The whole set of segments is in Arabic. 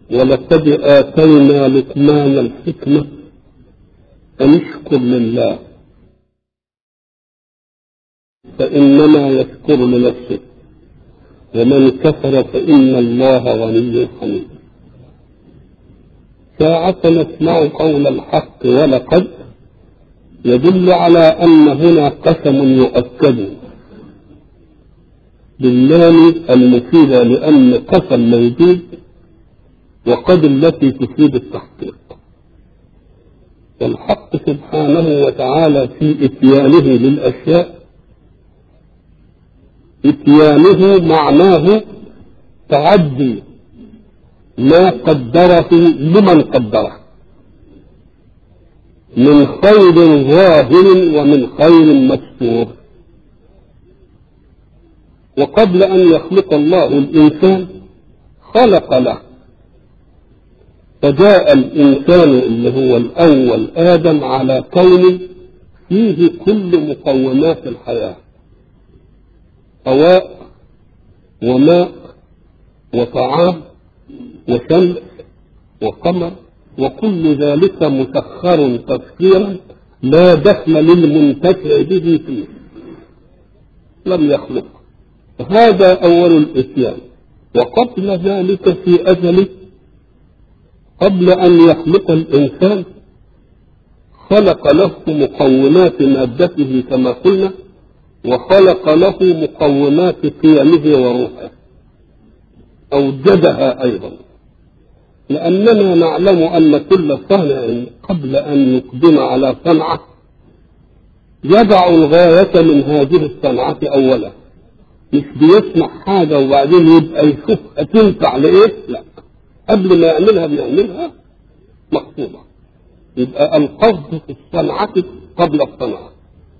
ولقد آتينا لقمان الحكمة أن اشكر لله فإنما يشكر لنفسه ومن كفر فإن الله غني حميد. ساعة نسمع قول الحق ولقد يدل على أن هنا قسم يؤكد باللام المفيدة لأن قسم موجود وقد التي تفيد التحقيق. والحق سبحانه وتعالى في إتيانه للأشياء إتيانه معناه تعدي ما قدره لمن قدره من خير ظاهر ومن خير مستور. وقبل أن يخلق الله الإنسان خلق له، فجاء الإنسان اللي هو الأول آدم على كون فيه كل مقومات الحياة، هواء وماء وطعام وشمس وقمر، وكل ذلك مسخر تسخيرا لا دخل للمنتفع به فيه، لم يخلق. هذا أول الإتيان. وقبل ذلك في أزله قبل أن يخلق الإنسان خلق له مقومات مادته كما قلنا، وخلق له مقومات قيمه وروحه، أوجدها أيضا، لأننا نعلم أن كل صانع قبل أن يقدم على صنعة يضع الغاية من هذه الصنعة أولا، مش بيصنع حاجة وبعدين يبقى يشوف هتنفع لإيه، لا، قبل ما يعملها بيعملها مقصودة. يبقى القصد في الصنعة قبل الصنعة،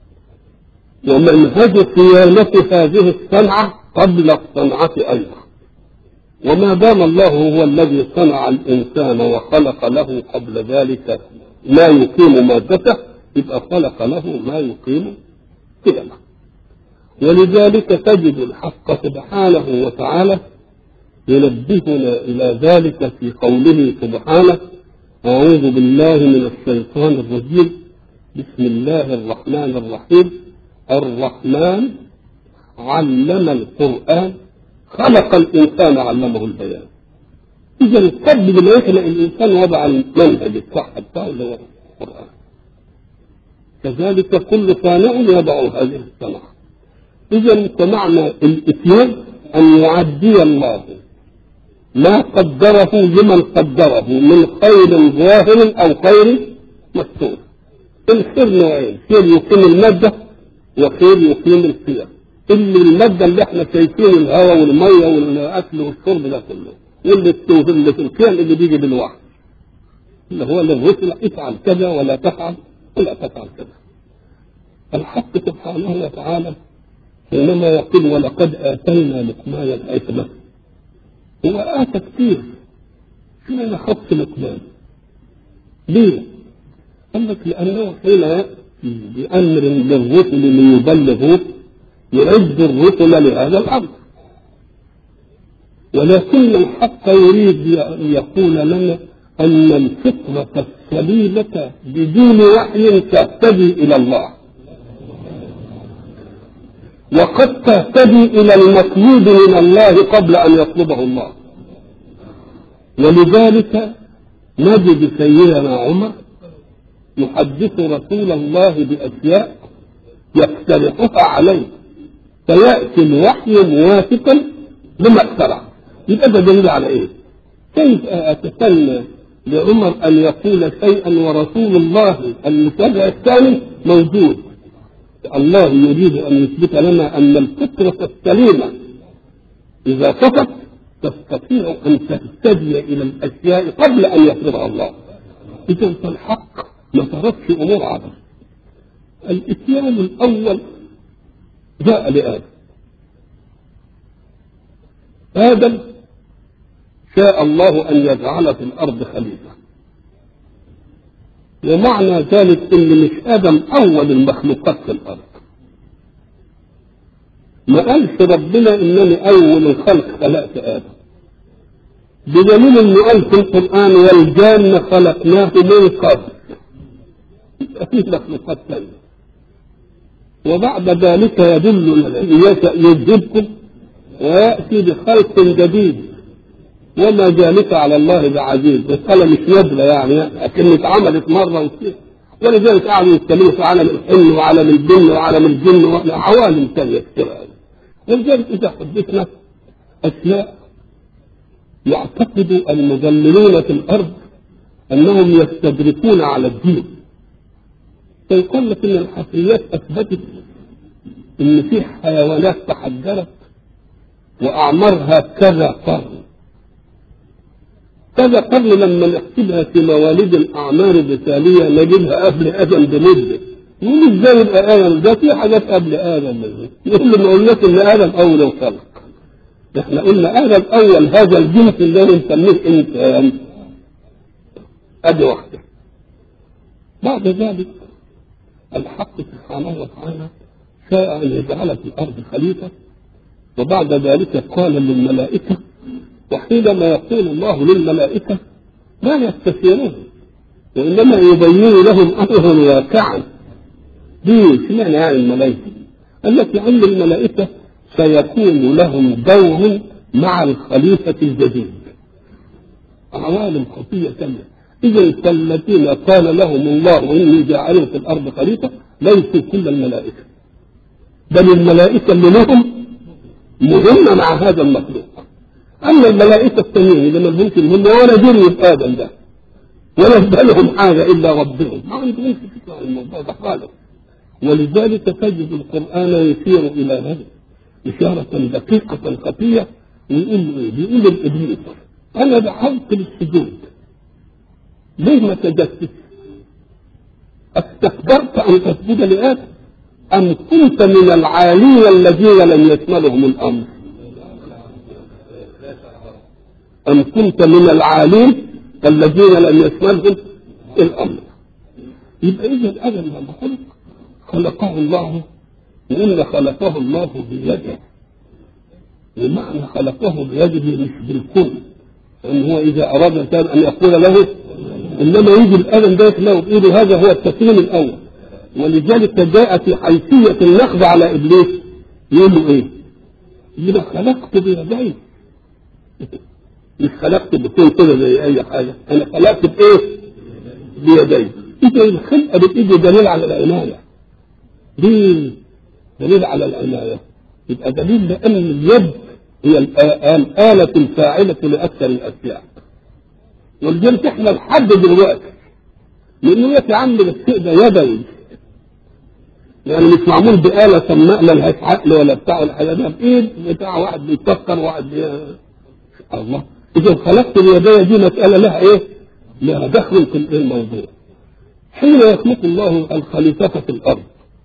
ومنهج صيانة هذه الصنعة قبل الصنعة أيضا. وما دام الله هو الذي صنع الإنسان وخلق له قبل ذلك ما يقيم مادته، يبقى خلق له ما يقيم قيمه. ولذلك تجد الحق سبحانه وتعالى ينبهنا إلى ذلك في قوله سبحانه: أعوذ بالله من الشيطان الرجيم، بسم الله الرحمن الرحيم، الرحمن علم القرآن خلق الإنسان علمه البيان. إذا قبل ما يخلق الإنسان وضع المنهج الصح بتاعه اللي هو القرآن. كذلك كل صانع يضع هذه الصنعة. إذا فمعنى الإتيان أن يعدي الله ما قدره لمن قدره من خير ظاهر أو خير مستور. الخير نوعين: خير يقيم المادة وخير يقيم القيم. اللي المادة اللي احنا شايفين الهواء والمية والأكل والشرب ده كله، واللي في القيم اللي بيجي بالوحي اللي هو للرسل: افعل كذا ولا تفعل ولا تفعل كذا. الحق سبحانه وتعالى حينما يقول ولقد آتينا لقمان الحكمة، هو آتى كثير، شنو أنا خص لقمان؟ ليه؟ قال لك لأنه حين يأتي بأمر للرسل ليبلغوه يعد الرسل لهذا الأمر، ولكن الحق يريد أن يقول لنا أن الفطرة السليمة بدون وحي تهتدي إلى الله، وقد تهتدي إلى المطلوب من الله قبل أن يطلبه الله. ولذلك نجد سيدنا عمر يحدث رسول الله بأشياء يقترحها عليه، فيأتي الوحي موافقا لما اقترح. يبقى ده دليل على ايه؟ كيف أتسنى لعمر أن يقول شيئا ورسول الله المتابع الثاني موجود؟ الله يريد أن يثبت لنا أن الفطرة السليمة إذا صفت تستطيع أن تهتدي إلى الأشياء قبل أن يفرضها الله. إذا فالحق ما تركش أمور عبث. الإتيان الأول جاء لآدم. آدم شاء الله أن يجعل في الأرض خليفة، ومعنى ذلك إن مش آدم أول المخلوقات في الأرض. ما قالش ربنا إنني أول الخلق خلقت آدم، بدليل انه قال في القرآن والجان خلقناه من قبل، في مخلوقات ثانية. وبعد ذلك يدل الذي يشاء يذهبكم ويأتي بخلق جديد وما ذلك على الله بعزيز. مسألة مش نادرة يعني، لكن اتعملت مرة وكثير. ولذلك قعدوا يتكلموا في عالم الحلم وعالم الجن وعالم الجن وعوالم ثانية كثير. ولذلك إذا حدثنا أشياء يعتقد المضللون في الأرض أنهم يستدركون على الدين، فيقول لك إن الحفريات أثبتت إن في حيوانات تحجرت وأعمارها كذا قرن. كذا قرن لما نحسبها في مواليد الأعمار الرسالية نجدها قبل آدم بمدة. يقول إزاي يبقى آدم ده في حاجات قبل آدم؟ يقول لما قلنا إن آدم أول الخلق. إحنا قلنا آدم أول هذا الجنس اللي نسميه إنسان. أدي واحدة. بعد ذلك الحق سبحانه وتعالى شاء أن يجعل في الأرض خليفة، وبعد ذلك قال للملائكة، وحينما يقول الله للملائكة لا يستثيرون وإنما يبين لهم أمرا واقعا. ليه؟ اشمعنى يعني الملائكة؟ قال لك لأن الملائكة سيكون لهم دور مع الخليفة الجديد، عوالم خفية كاملة. إذا فالذين قال لهم الله إني جاعل في الأرض خليفة ليسوا كل الملائكة، بل الملائكة اللي لهم مهمة مع هذا المخلوق. أما الملائكة التانيين اللي ما لهمش مهمة ولا جري في آدم ده ولا بالهم حاجة إلا ربهم، ما عندهمش فكرة عن الموضوع ده خالص. ولذلك تجد القرآن يشير إلى هذا إشارة دقيقة خفية، ويقول إيه؟ بيقول الإبليس أنا دعوت للسجود ليه ما سجدتش؟ استكبرت أن تسجد لآدم أم كنت من العالين الذين لم يشملهم الأمر؟ أم كنت من العالين الذين لم يشملهم الأمر؟ يبقى إذا آدم لما خلقه الله، وإن خلقه الله بيده، بمعنى خلقه بيده مش بالكل، لأن هو إذا أراد أن يقول له إنما يجي الآدم ده له بإيده، هذا هو التسليم الأول. ولذلك جاء في حيثية النقد على إبليس يقول له إيه؟ يقول خلقت بيدي، مش خلقت بكون كده زي أي حاجة، أنا خلقت بإيه؟ بيدي. إذا الخلقة بالإيد دليل على العناية، دي دليل على العناية، يبقى دليل لأن اليد هي الآلة الفاعلة لأكثر الأشياء. ولذلك إحنا لحد دلوقتي لأنه يا عم الشيء ده يدوي، يعني مش معمول بآلة سماء لا لهاش عقل ولا بتاع الحاجة ده بإيد بتاع واحد بيفكر واحد الله. إذا خلقت اليدية دي مسألة لها إيه؟ لها دخل في الموضوع. حين يخلق الله الخليفة في الأرض،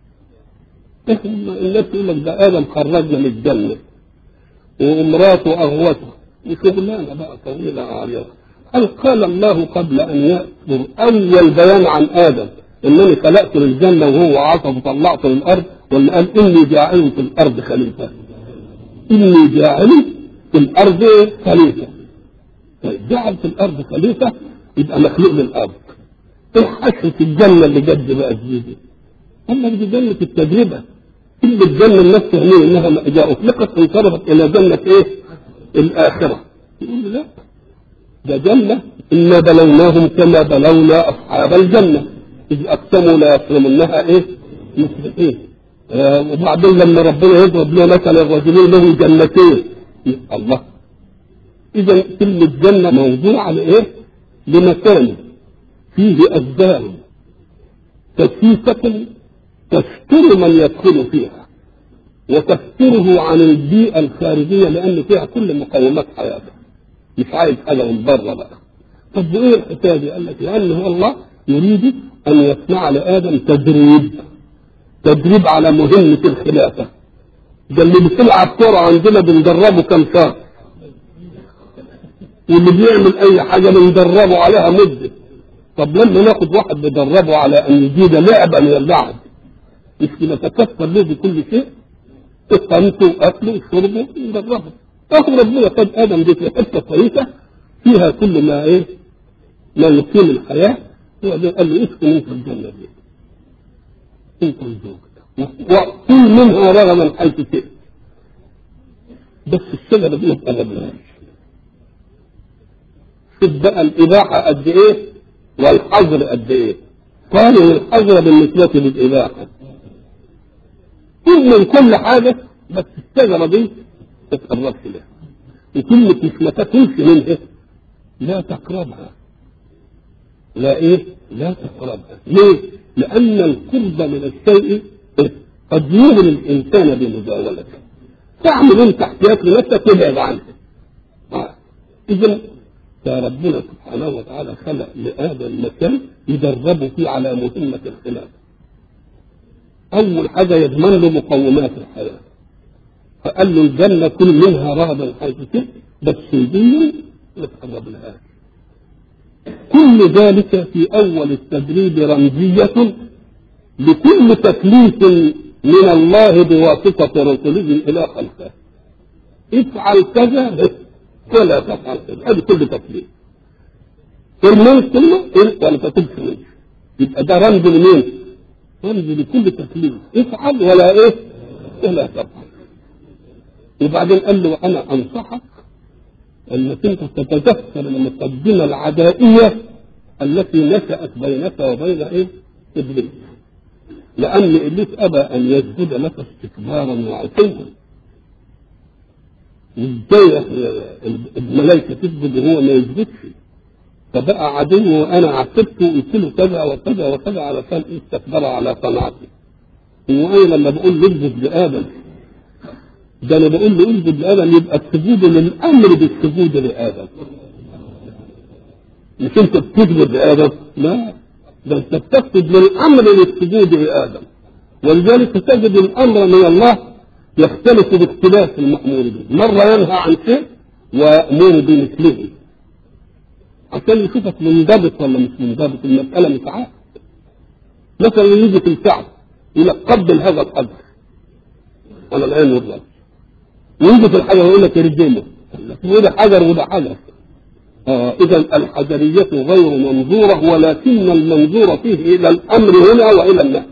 الناس يقول لك ده آدم خرجنا من الجنة وامراته أغوته وشغلانة بقى طويلة عريضة. هل قال الله قبل أن يأتي أول بيان عن آدم إنني خلقت للجنة وهو عصب وطلعته للأرض، ولا قال إني جاعل في الأرض خليفة؟ إني جاعل في الأرض خليفة. طيب جعل في الأرض خليفة يبقى مخلوق للأرض. إيه حشر في الجنة اللي جد بقى جديدة؟ أما دي جنة التجربة، كل الجنة الناس فاهمين إنها إذا أطلقت انصرفت إلى جنة إيه؟ الآخرة. يقول لا، ده جنة إنا بلوناهم كما بلونا أصحاب الجنة إذ أقسموا لا يصرمنها إيه؟ مسرفين. وبعدين لما ربنا يضرب لنا مثل الرجلين لهم جنتين، الله. إذا كل الجنة موضوعة لإيه؟ لمكان فيه أشجار كثيفة تستر من يدخل فيها وتستره عن البيئة الخارجية، لأن فيها كل مقومات حياته، مش عايز حاجة من بره بقى. طب وإيه الحكاية دي؟ قال لك لأن هو الله يريد أن يصنع لآدم تدريب على مهمة الخلافة. ده اللي بيلعب كورة عندنا بندربه كم شهر، واللي بيعمل أي حاجة بندربه عليها مدة. طب لما ناخد واحد بدربه على أن يجيد لعبة من اللعب، مش نتكفل له بكل شيء، إقامته وأكله وشربه ندربه. أخو ربنا قد آدم دي في حتة كويسة فيها كل ما ايه ما يقيم الحياة. هو قال له اسكن انت الجنة دي انت وزوجك وكل منها رغما حيث شئت، بس الشجرة دي ما تقربلهاش. شوف بقى الإباحة قد ايه والحظر قد ايه. قالوا الحظر بالنسبة للإباحة كل من كل حاجة، بس الشجرة دي ما تقربش لها، وكلمة مش ما تاكلش منها، لا تقربها. لا ايه؟ لا تقربها. ليه؟ لأن القرب من الشيء قد يغني الإنسان بمجاولته. تعمل انت احتياط لنفسك تبعد عنها. إذن فربنا سبحانه وتعالى خلق لآدم مكان يدربه فيه على مهمة الخلافة. أول حاجة يضمن له مقومات الحياة، فقال له الجنة كل منها رغبا حيث شئت، بس دي ما تقربلهاش. كل ذلك في أول التدريب رمزية لكل تكليف من الله بواسطة رسوله إلى خلقه. افعل كذا ولا تفعل كذا، هذا كل تكليف. ارمي كلمة ولا تكتبش منه، يبقى ده رمز لمين؟ رمز لكل تكليف. افعل ولا ايه؟ ولا تفعل. وبعدين قال له أنا أنصحك أنك أنت تتذكر المقدمة العدائية التي نشأت بينك وبين إيه؟ إبليس. لأن إبليس أبى أن يسجد لك استكبارا وعتوا. إزاي الملائكة تسجد وهو ما يسجدش؟ فبقى عدو وأنا عاتبته وقلت له كذا وكذا وكذا علشان استكبر على صنعتي. وأنا لما بقول له اسجد لآدم، ده أنا بقول له اسجد لآدم، يبقى السجود للأمر بالسجود لآدم، مش أنت بتسجد لآدم، لا، ده أنت بتسجد للأمر للسجود لآدم. ولذلك تجد الأمر من الله يختلف باختلاف المأمور به، مرة ينهى عن شيء ويأمر بمثله عشان يشوفك منضبط ولا مش منضبط. المسألة مش عارف. مثلا يجي في الكعب يقول لك قبل هذا الحجر ولا العين والرأس، ويجي في الحجر يقول لك ارجمه، وده حجر وده حجر. إذا الحجرية غير منظورة، ولكن المنظور فيه إلى الأمر هنا وإلى النهي.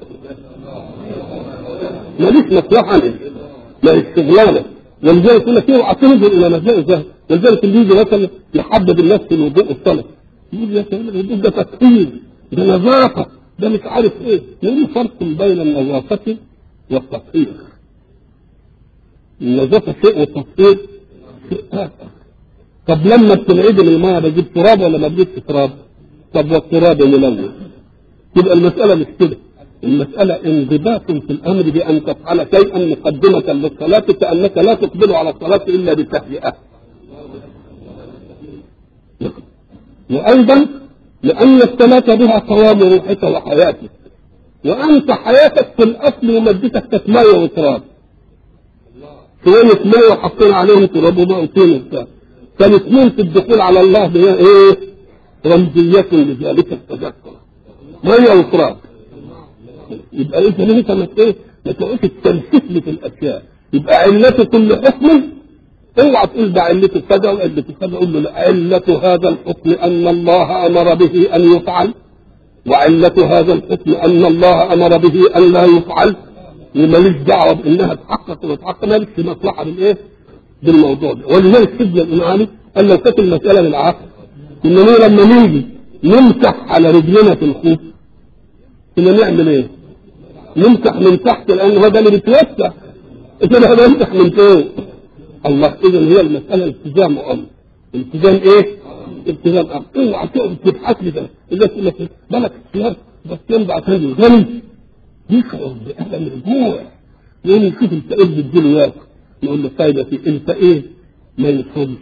ماليش مصلحة عنه، ماليش شغلانة. ولذلك يقول لك اوعى تنظر إلى مسائل ذهب. ولذلك اللي يجي مثلا يحبب الناس في الوضوء والصلاة يقول يا سيدي الوضوء ده تطهير، ده نظافة، ده مش عارف إيه. يقول فرق بين النظافة والتطهير. النظافة شيء والتطهير شيء آخر. طب لما بتنعدم الماء بجيب تراب ولا ما بجيبش تراب؟ طب والتراب ملون. يبقى المسألة مش كده، المسألة انضباط في الأمر بأن تفعل شيئا مقدمة للصلاة كأنك لا تقبل على الصلاة إلا بالتهيئة. وأيضا لأن الصلاة بها قوام روحك وحياتك، وأنت حياتك في الأصل ومادتك تتماية وتراب. شوية ماء وحطينا عليهم تراب وماء وطين وبتاع. فالاثنين في الدخول على الله هي ايه؟ رمزية لذلك التذكر، مية وتراب. يبقى انت ما تقولش التنسيق في الاشياء. يبقى علته كل حكم، اوعى تقول ده علته كذا وعلته كذا، قول له لا، علة هذا الحكم ان الله امر به ان يفعل، وعلة هذا الحكم ان الله امر به ان لا يفعل، وماليش دعوه بانها تحقق وتحقق، مالكش مصلحه بالايه؟ بالموضوع ده. ولذلك سيدنا الامام علي قال لو كانت المساله بالعقل اننا لما نيجي نمسح على رجلنا في الخوف كنا نعمل ايه؟ نمسح من تحت، لان هو ده اللي بيتوسع، انما نمسح من فوق. الله، اذا هي المساله التزام امر. التزام ايه؟ التزام امر. اوعى تقعد تبحث لي ده اذا كنت بالك اختيار بس ينبع تاني غني يشعر بألم الجوع، يقول يشوف انت ايه بتديله ياكل، يقول له فايدة في انت ايه؟ ما يصومش.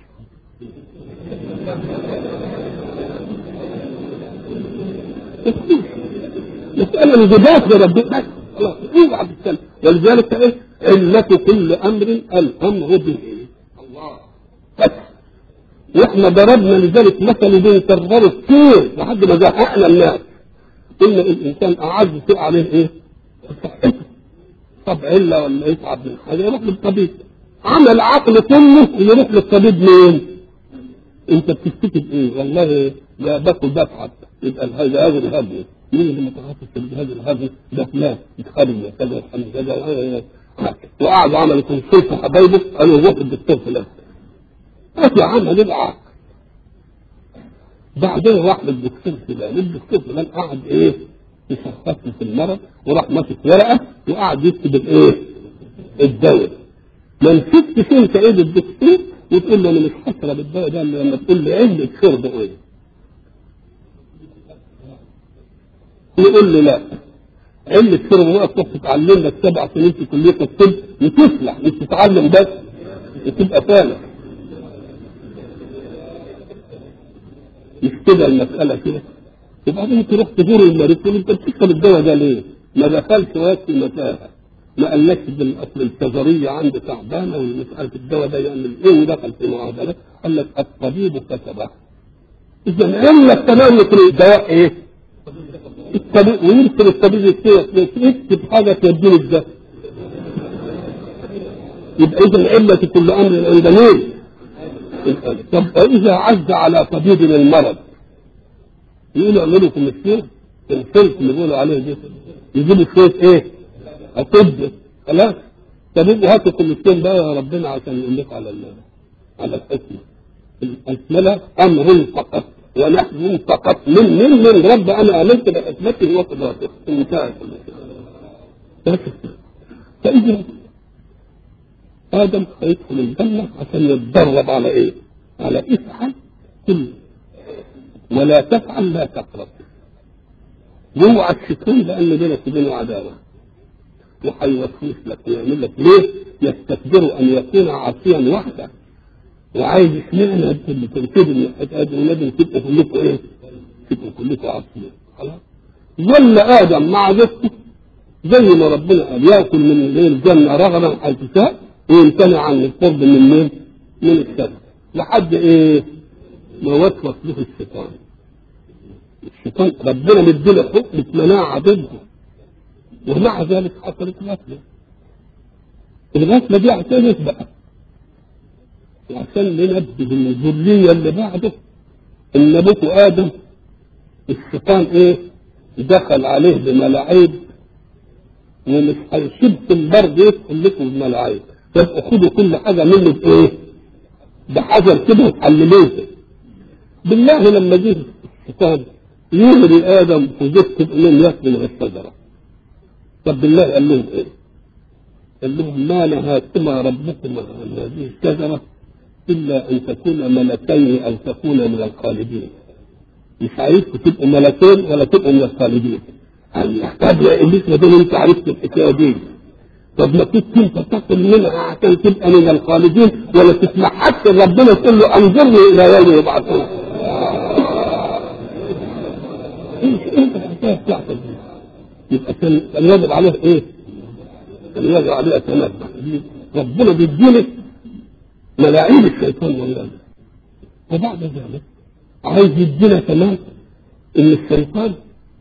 مسألة انضباط لربنا، خلاص اوعى تتكلم. ولذلك ايه؟ علة كل امر الامر به الله. واحنا ضربنا لذلك مثل بنكرره كتير لحد ما زهقنا الناس. ان الانسان اعز شيء عليه ايه؟ صحته. طب عله ولا يتعب من حاجه يروح للطبيب. عمل عقل كله يروح للطبيب مين؟ انت بتفتكر ايه؟ والله لا باكل بتعب، يبقى هذا الهدي. مين اللي متخصص في هذا الهدي؟ ده فلان يتخرج كذا يفهم كذا، وقعدوا عملوا كونسلت حبايبه قالوا روح الدكتور فلان. يا عم العقل. بعدين راح للدكتور فلان، الدكتور فلان قعد ايه؟ يشخص في المرض، وراح ماسك ورقه وقعد يكتب الايه؟ الدواء. ما مسكتش انت ايد الدكتور وتقول له انا مش هشرب الدواء ده لما تقول لي علة شرب ايه؟ يقول لي لا، علة شرب ايه؟ تروح تتعلم لك 7 سنين في كليه الطب وتفلح، مش تتعلم بس وتبقى فالح. مش كده المساله كده. وبعدين تروح تزور المريض تقول انت بتشرب الدواء ده ليه؟ ما دخلش وقت المتاهه، ما قالكش بالاصل الشجريه عندي تعبانه ومساله الدواء ده يعمل ايه ودخل في معادله، قال لك الطبيب كتبه. اذا علة تناول الدواء ايه؟ الطبيب، ويرسل الطبيب يكتب حاجه توديني الدواء. يبقى اذا علة كل امر عند مين؟ طب اذا عز على طبيب المرض يقولوا اعملوا كوميسيون، الفلك اللي بيقولوا عليه ده يجيبوا شويه ايه؟ اطب خلاص. طب يبقوا هاتوا كوميسيون بقى يا ربنا عشان يقول لك على الحكمه. الحكمه امر فقط، ونحن فقط من رب انا امنت بحكمته وقدرته. انتهى كل شيء. فاذا ادم هيدخل الجنه عشان يتدرب على ايه؟ على افعل كل ولا تفعل لا تقرب. يوعى الشيطان لان بينك وبينه عداوه، وهيوسوس لك ويعمل لك ليه؟ يستكبر ان يكون عاصيا وحده، وعايز اشمعنى اللي تنفذ من الحكايه دي ولازم تبقوا كلكم ايه؟ تبقوا كلكم عاصيين. خلاص؟ ولا ادم مع ذاته زي ما ربنا قال ياكل من الجنه رغما حيث شاء ويمتنع عن القرب من مين؟ من الشر. لحد ايه؟ ما وسوس له الشيطان. الشيطان ربنا مديله حكم مناعه ضده، ومع ذلك حصلت غفله. الغفله دي عشان يسبق، وعشان ننبه الذريه اللي بعده ان ابوه ادم الشيطان ايه؟ دخل عليه بملاعيب ومش هيسيبكم برضه يدخل لكم بملاعيب، فابقوا خدوا كل حاجه منه بايه؟ بحجر كده وتحللوه. بالله لما جه الشيطان يغري ادم وجدت انهم ياكلوا من الشجره، طب بالله قال لهم ايه؟ قال لهم ما نهاكما ربكما عن هذه الشجره الا ان تكونا ملكين او تكونا من الخالدين. مش عايزكم تبقوا ملكين ولا تبقوا من الخالدين. طب يا ابليس ما دام انت عرفت الحكايه دي، طب ما كنت انت تاكل منها عشان تبقى من الخالدين ولا تسمع حتى ربنا تقول له انظرني الى يوم يبعثون. ايه الحكايه بتاعتك دي؟ يبقى كان يجب عليه ايه؟ كان يجب عليه اتنبه. ربنا بيديلك ملاعين الشيطان والله. وبعد ذلك عايز يدينا كمان ان الشيطان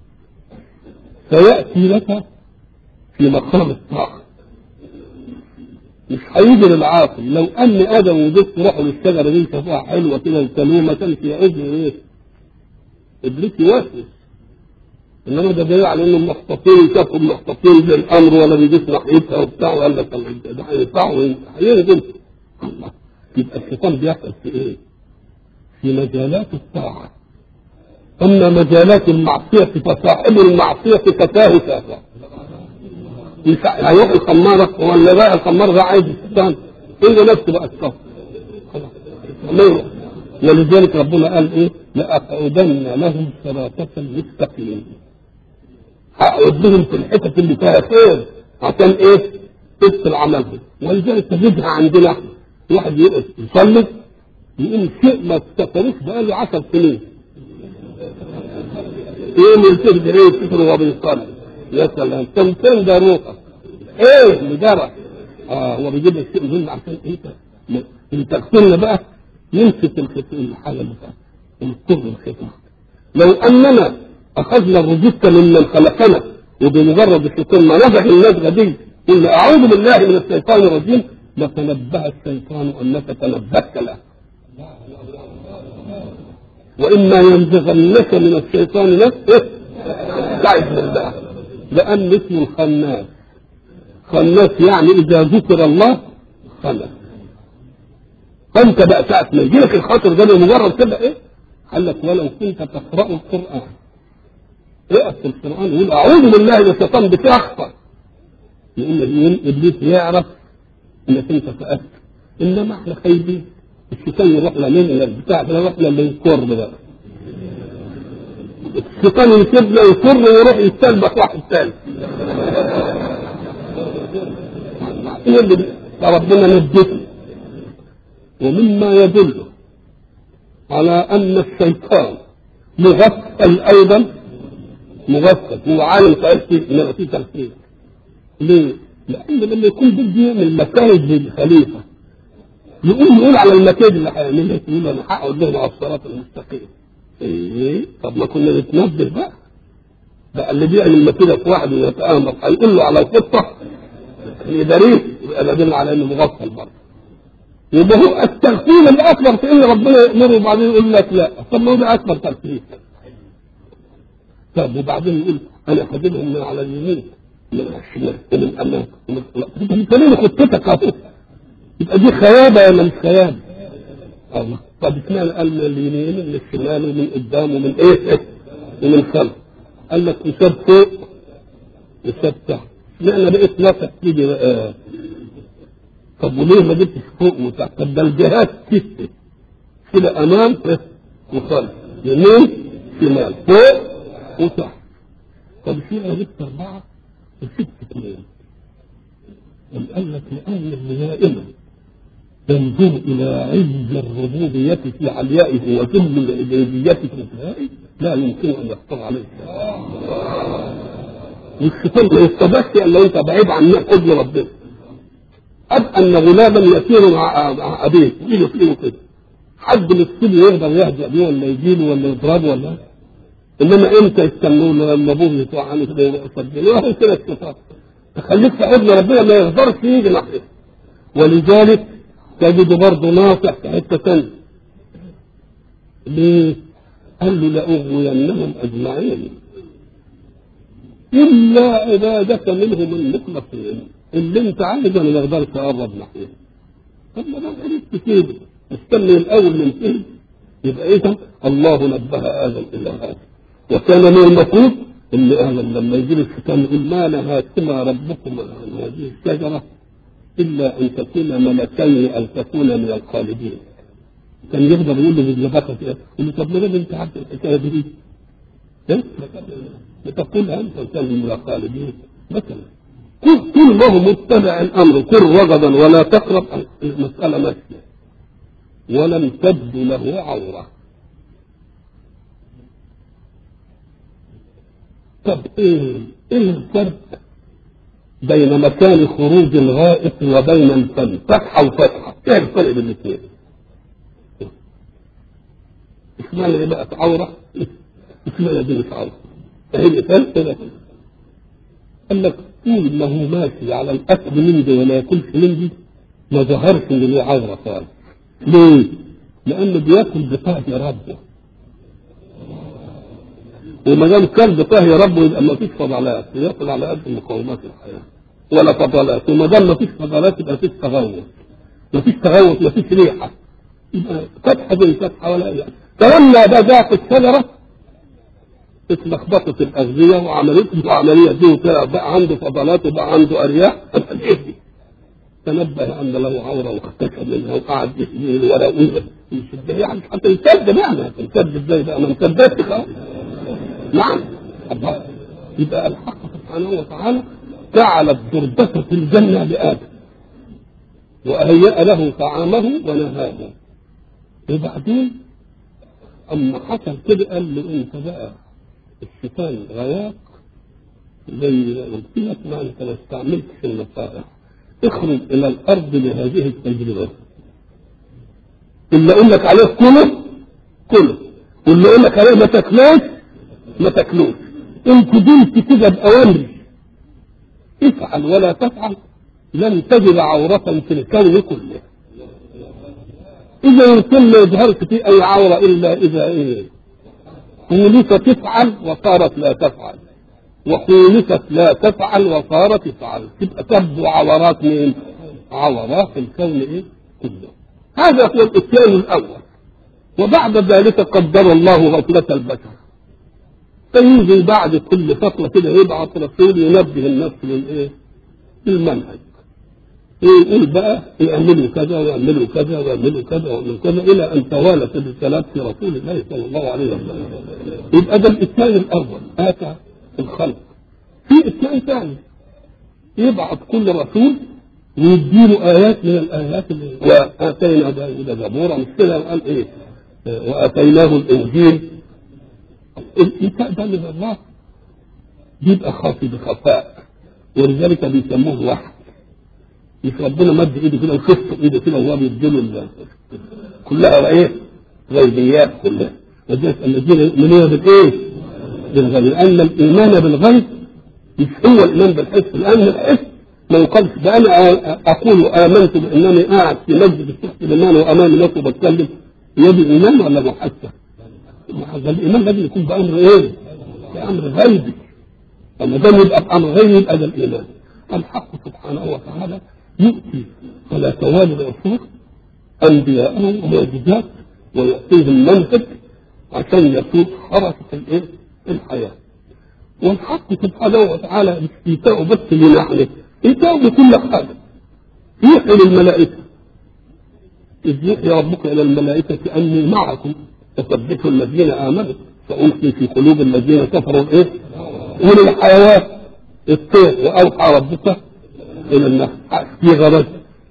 سياتي لك في مقام الطاعه، مش هيجي للعاصي. لو ان ادم وجدت راحوا للشجره دي شافوها حلوه كده وكلوه ما كانش يعز ايه؟ ابليس يوسوس. انما ده دليل على انهم مخططين، شافوا مخططين للامر ولا بيجيش ناحيتها وبتاع، وقال لك ده هيطلعوا هيهجم. الله. يبقى الشيطان بيحصل في ايه؟ في مجالات الطاعه. اما مجالات المعصيه فصاحب المعصيه تتاه تافه. هيروح الخمارة ولا بقى الخمار ده عايز الشيطان إيه نفسه بقى الصف. ولذلك ربنا قال ايه؟ لأقعدن لهم صراطك المستقيم. هقعد لهم في الحتت اللي فيها خير عشان ايه؟ تبطل عملهم. ولذلك تجدها عندنا واحد يقف يصلي يقوم شيء ما تفتكروش بقاله 10 سنين. يقوم يلتفت ايه يفتكر وهو بيصلي. يا سلام تمثل ده روحك ايه مجرد هو بيجيب الشيء مهم عشان انت تقتلنا بقى يمسك الحاجه اللي فيها ونضطر الختم. لو اننا اخذنا الرجوله ممن خلقنا وبمجرد الشيطان ما نزغ النزغه دي قلنا اعوذ بالله من الشيطان الرجيم لتنبه الشيطان انك تنبهت له. وإما ينزغنك من الشيطان نفسه استعذ بالله، لأن اسمه الخناس. خناس يعني إذا ذكر الله خنس. فأنت بقى ساعة ما يجيلك الخاطر ده مجرد كده إيه؟ قال لك ولو كنت تقرأ القرآن، اقرأ في القرآن ويقول أعوذ بالله من الشيطان بتخطأ، يقول إبليس يعرف إنك أنت فقدت. إنما إحنا خايفين الشيطان يروح لمين إلى البتاع ده، يروح للكر بقى. الشيطان يسيبنا يكر ويروح يستلبس واحد ثاني. ربنا نجته. ومما يدل على أن الشيطان مغفل أيضا، مغفل هو عالم فأسي إنما في تغفيل. ليه؟ لأن لما يكون بدي يعمل مكايد للخليفة يقول على المكايد اللي هيعملها، يقول أنا هقعد لهم على الصراط المستقيم. إيه؟ طب ما كنا نتنبه بقى اللي بيعمل مكيدة في واحد ويتآمر هيقول له على الخطة يداريه، يبقى دليل على إنه مغفل برضه. يبقى هو التغفيل الأكبر في إن ربنا يأمره وبعدين يقول لك لا. طب ما هو ده أكبر تغفيل. طب وبعدين يقول أنا هجيبهم من على اليمين من الشمال ومن الأمام ومن أنت ليه خطتك أهو؟ يبقى دي خيابة ولا مش خيابة؟ الله. طب اشمعنى قال من اليمين ومن الشمال ومن قدام ومن إيه ومن خلف؟ قال لك يساب فوق يساب تحت. اشمعنى بقيت نفسك تيجي بقى؟ طب وليه ما جبتش فوق وتحت؟ طب ده الجهات ستة كده، أمام وخلف، يمين شمال فوق وتحت. طب اشمعنى جبت 4 و6 2؟ قال لك لأن دائما ينظر إلى عز الربوبية في عليائه وذل الإلهية في انتهائه لا يمكن أن يحصل عليه. والشيطان ما يستبحش إلا أنت بعيد عن حضن ربنا. أن غلاما يسير مع أبيه يجي فيه كده، حد مسكين يقدر يهزأ بيه ولا يجيله ولا يضربه ولا، إنما إمتى يستنوا لما أبوه يطلع عنه كده يصدقوا وهو كده الشيطان. تخليك في حضن ربنا ما يقدرش يجي ناحيته. ولذلك تجد برضه ناصح في حتة ثانية. ليه؟ قال له لأغوينهم أجمعين إلا عبادك منهم المخلصين اللي أنت عايز أنا ما أقدرش أقرب ناحيته. طب ما دام عرفت كده استنى الأول ننتهي. يبقى إيه؟ الله نبه آدم إلى هذا، وكان من المفروض إن آدم لما يجي الشيطان يقول ما نهاكما ربكما عن هذه الشجرة إلا أن تكونا ملكين أو تكونا من الخالدين. كان يقدر يقول له باللباقة كده، يقول له طب ليه أنت عارف الحكاية دي؟ بتقولها أنت وكان من الخالدين مثلا. كل ما هو متبع الأمر كن رغدا ولا تقرب المسألة ماشية ولم تبد له عورة. طب إيه الفرق بين مكان خروج الغائط وبين الفم؟ فتحة وفتحة، ايه الفرق بين الاثنين؟ اشمعنى دي بقت عورة؟ اشمعنى دي مش عورة؟ هي فرق كده. قال لك طول ما هو ماشي على الاكل من دي ولا ياكلش من دي ما ظهرش ان له عورة خالص. ليه؟ لانه بياكل بطهي ربه، وما دام كان بطهي ربه يبقى ما فيش فضلات، ياكل على قد مقومات الحياه ولا فضلات. وما دام ما فيش فضلات يبقى فيش تغوط، ما فيش تغوط ما فيش ريحه، يبقى فتحه زي فتحه ولا يعني. فلما بدات الشجره اتلخبطت الاغذيه وعمليه دي بقى عنده فضلات وبقى عنده ارياح. تنبه ان له عوره واختشى منها وقعد يسجل الورق ويشد يعني حتى يسد يعني تنسد ازاي بقى ما انسدتش خلاص. نعم. يبقى الحق سبحانه وتعالى جعل الدردة في الجنة لآدم وهيأ له طعامه ونهاه. وبعدين أما حصل كده قال له أنت بقى الشيطان غواك زي قلت لك ما أنت ما استعملتش النصائح، اخرج إلى الأرض لهذه التجربة. اللي أقول لك عليه كله واللي أقول لك عليه ما تاكلوش. انت دلت كده بأوامر افعل ولا تفعل لن تجد عورة في الكون كله. إذا يمكن ما يظهرش فيه أي عورة إلا إذا إيه خولف تفعل وصارت لا تفعل، وخولفت لا تفعل وصارت تفعل، تبقى تبدو عورات من عورات الكون إيه كله. هذا هو الإتيان الأول. وبعد ذلك قدر الله غفلة البشر، فينزل بعد كل فترة كده يبعث رسول ينبه الناس للإيه؟ للمنهج. يقول بقى يعملوا كذا ويعملوا كذا ويعملوا كذا ويعملوا كذا إلى أن توالت الرسالات في رسول الله صلى الله عليه وسلم. يبقى ده الإتيان الأول، آتى الخلق. في إتيان ثاني، يبعث كل رسول ويديله آيات من الآيات اللي وآتينا داود زبورا، مش كده قال إيه؟ وآتيناه الإنجيل. الإيتاء ده من الله بيبقى خافي بخفاء، ولذلك بيسموه وحي. مش ربنا مد ايده كده وشفت ايده كده وهو بيديله كلها ايه؟ غيبيات كلها. وذلك الذين يؤمنون بالايه؟ بالغيب، لان الايمان بالغيب مش هو الايمان بالحس، لان الحس ما يقالش ده انا اقول امنت بانني قاعد في مسجد الشيخ سليمان وامامي ناس وبتكلم، يبقى ايمان ولا محسن؟ هذا الايمان لازم يكون بامر ايه؟ بامر غيبي. لما ده يبقى بامر غيبي يبقى ده الايمان. الحق سبحانه وتعالى يؤتي على توالي العصور انبياءه ومعجزات ويعطيهم منهج عشان يسوق حركه الحياه. والحق سبحانه وتعالى ايتاؤه بس لنحن، ايتاؤه بكل حاجه. يوحي للملائكه، إذ يوحي ربك الى الملائكه اني معكم فثبتوا الذين امنوا فألقي في قلوب الذين كفروا وللحيوان الطير واوحى ربك الى النحل في غرض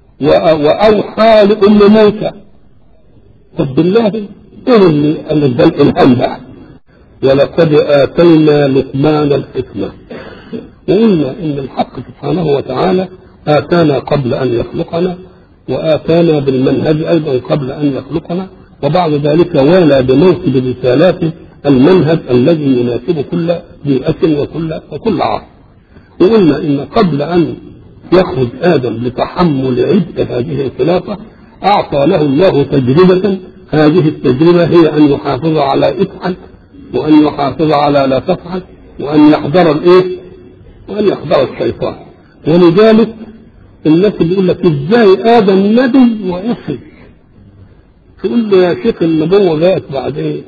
واوحى لام موسى. طب بالله ايه اللي ده الالهام بقى؟ ولقد اتينا لقمان الحكمه. وقلنا ان الحق سبحانه وتعالى اتانا قبل ان يخلقنا، واتانا بالمنهج ايضا قبل ان يخلقنا، وبعد ذلك والى بموكب رسالاته المنهج الذي يناسب كل بيئه وكل عصر. وقلنا ان قبل ان يخرج آدم لتحمل عبء هذه الخلافة أعطى له الله تجربة. هذه التجربة هي أن يحافظ على افعل، وأن يحافظ على لا تفعل، وأن يحذر وأن يحذر الشيطان. ولذلك الناس اللي يقول لك إزاي آدم نبي وعصي، تقول له يا شيخ النبوة جاءت بعدين.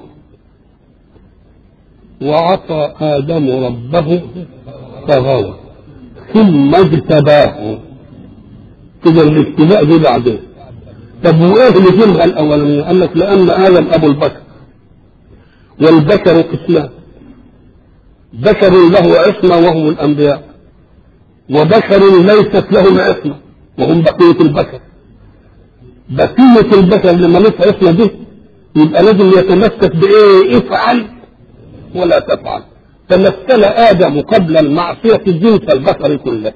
وعصى آدم ربه فغوى ثم اجتباه. كده الاجتباء دي بعدين. طب وايه اللي جمع الاولانيه؟ قال لك لان ادم ابو البشر، والبشر قسمان، بشر له عصمه وهم الانبياء، وبشر ليست لهم عصمه وهم بقيه البشر. بقيه البشر لما ليس عصمه دي يبقى لازم يتمسك بايه؟ افعل ولا تفعل. فمثل آدم قبل المعصية جنس البشر كله،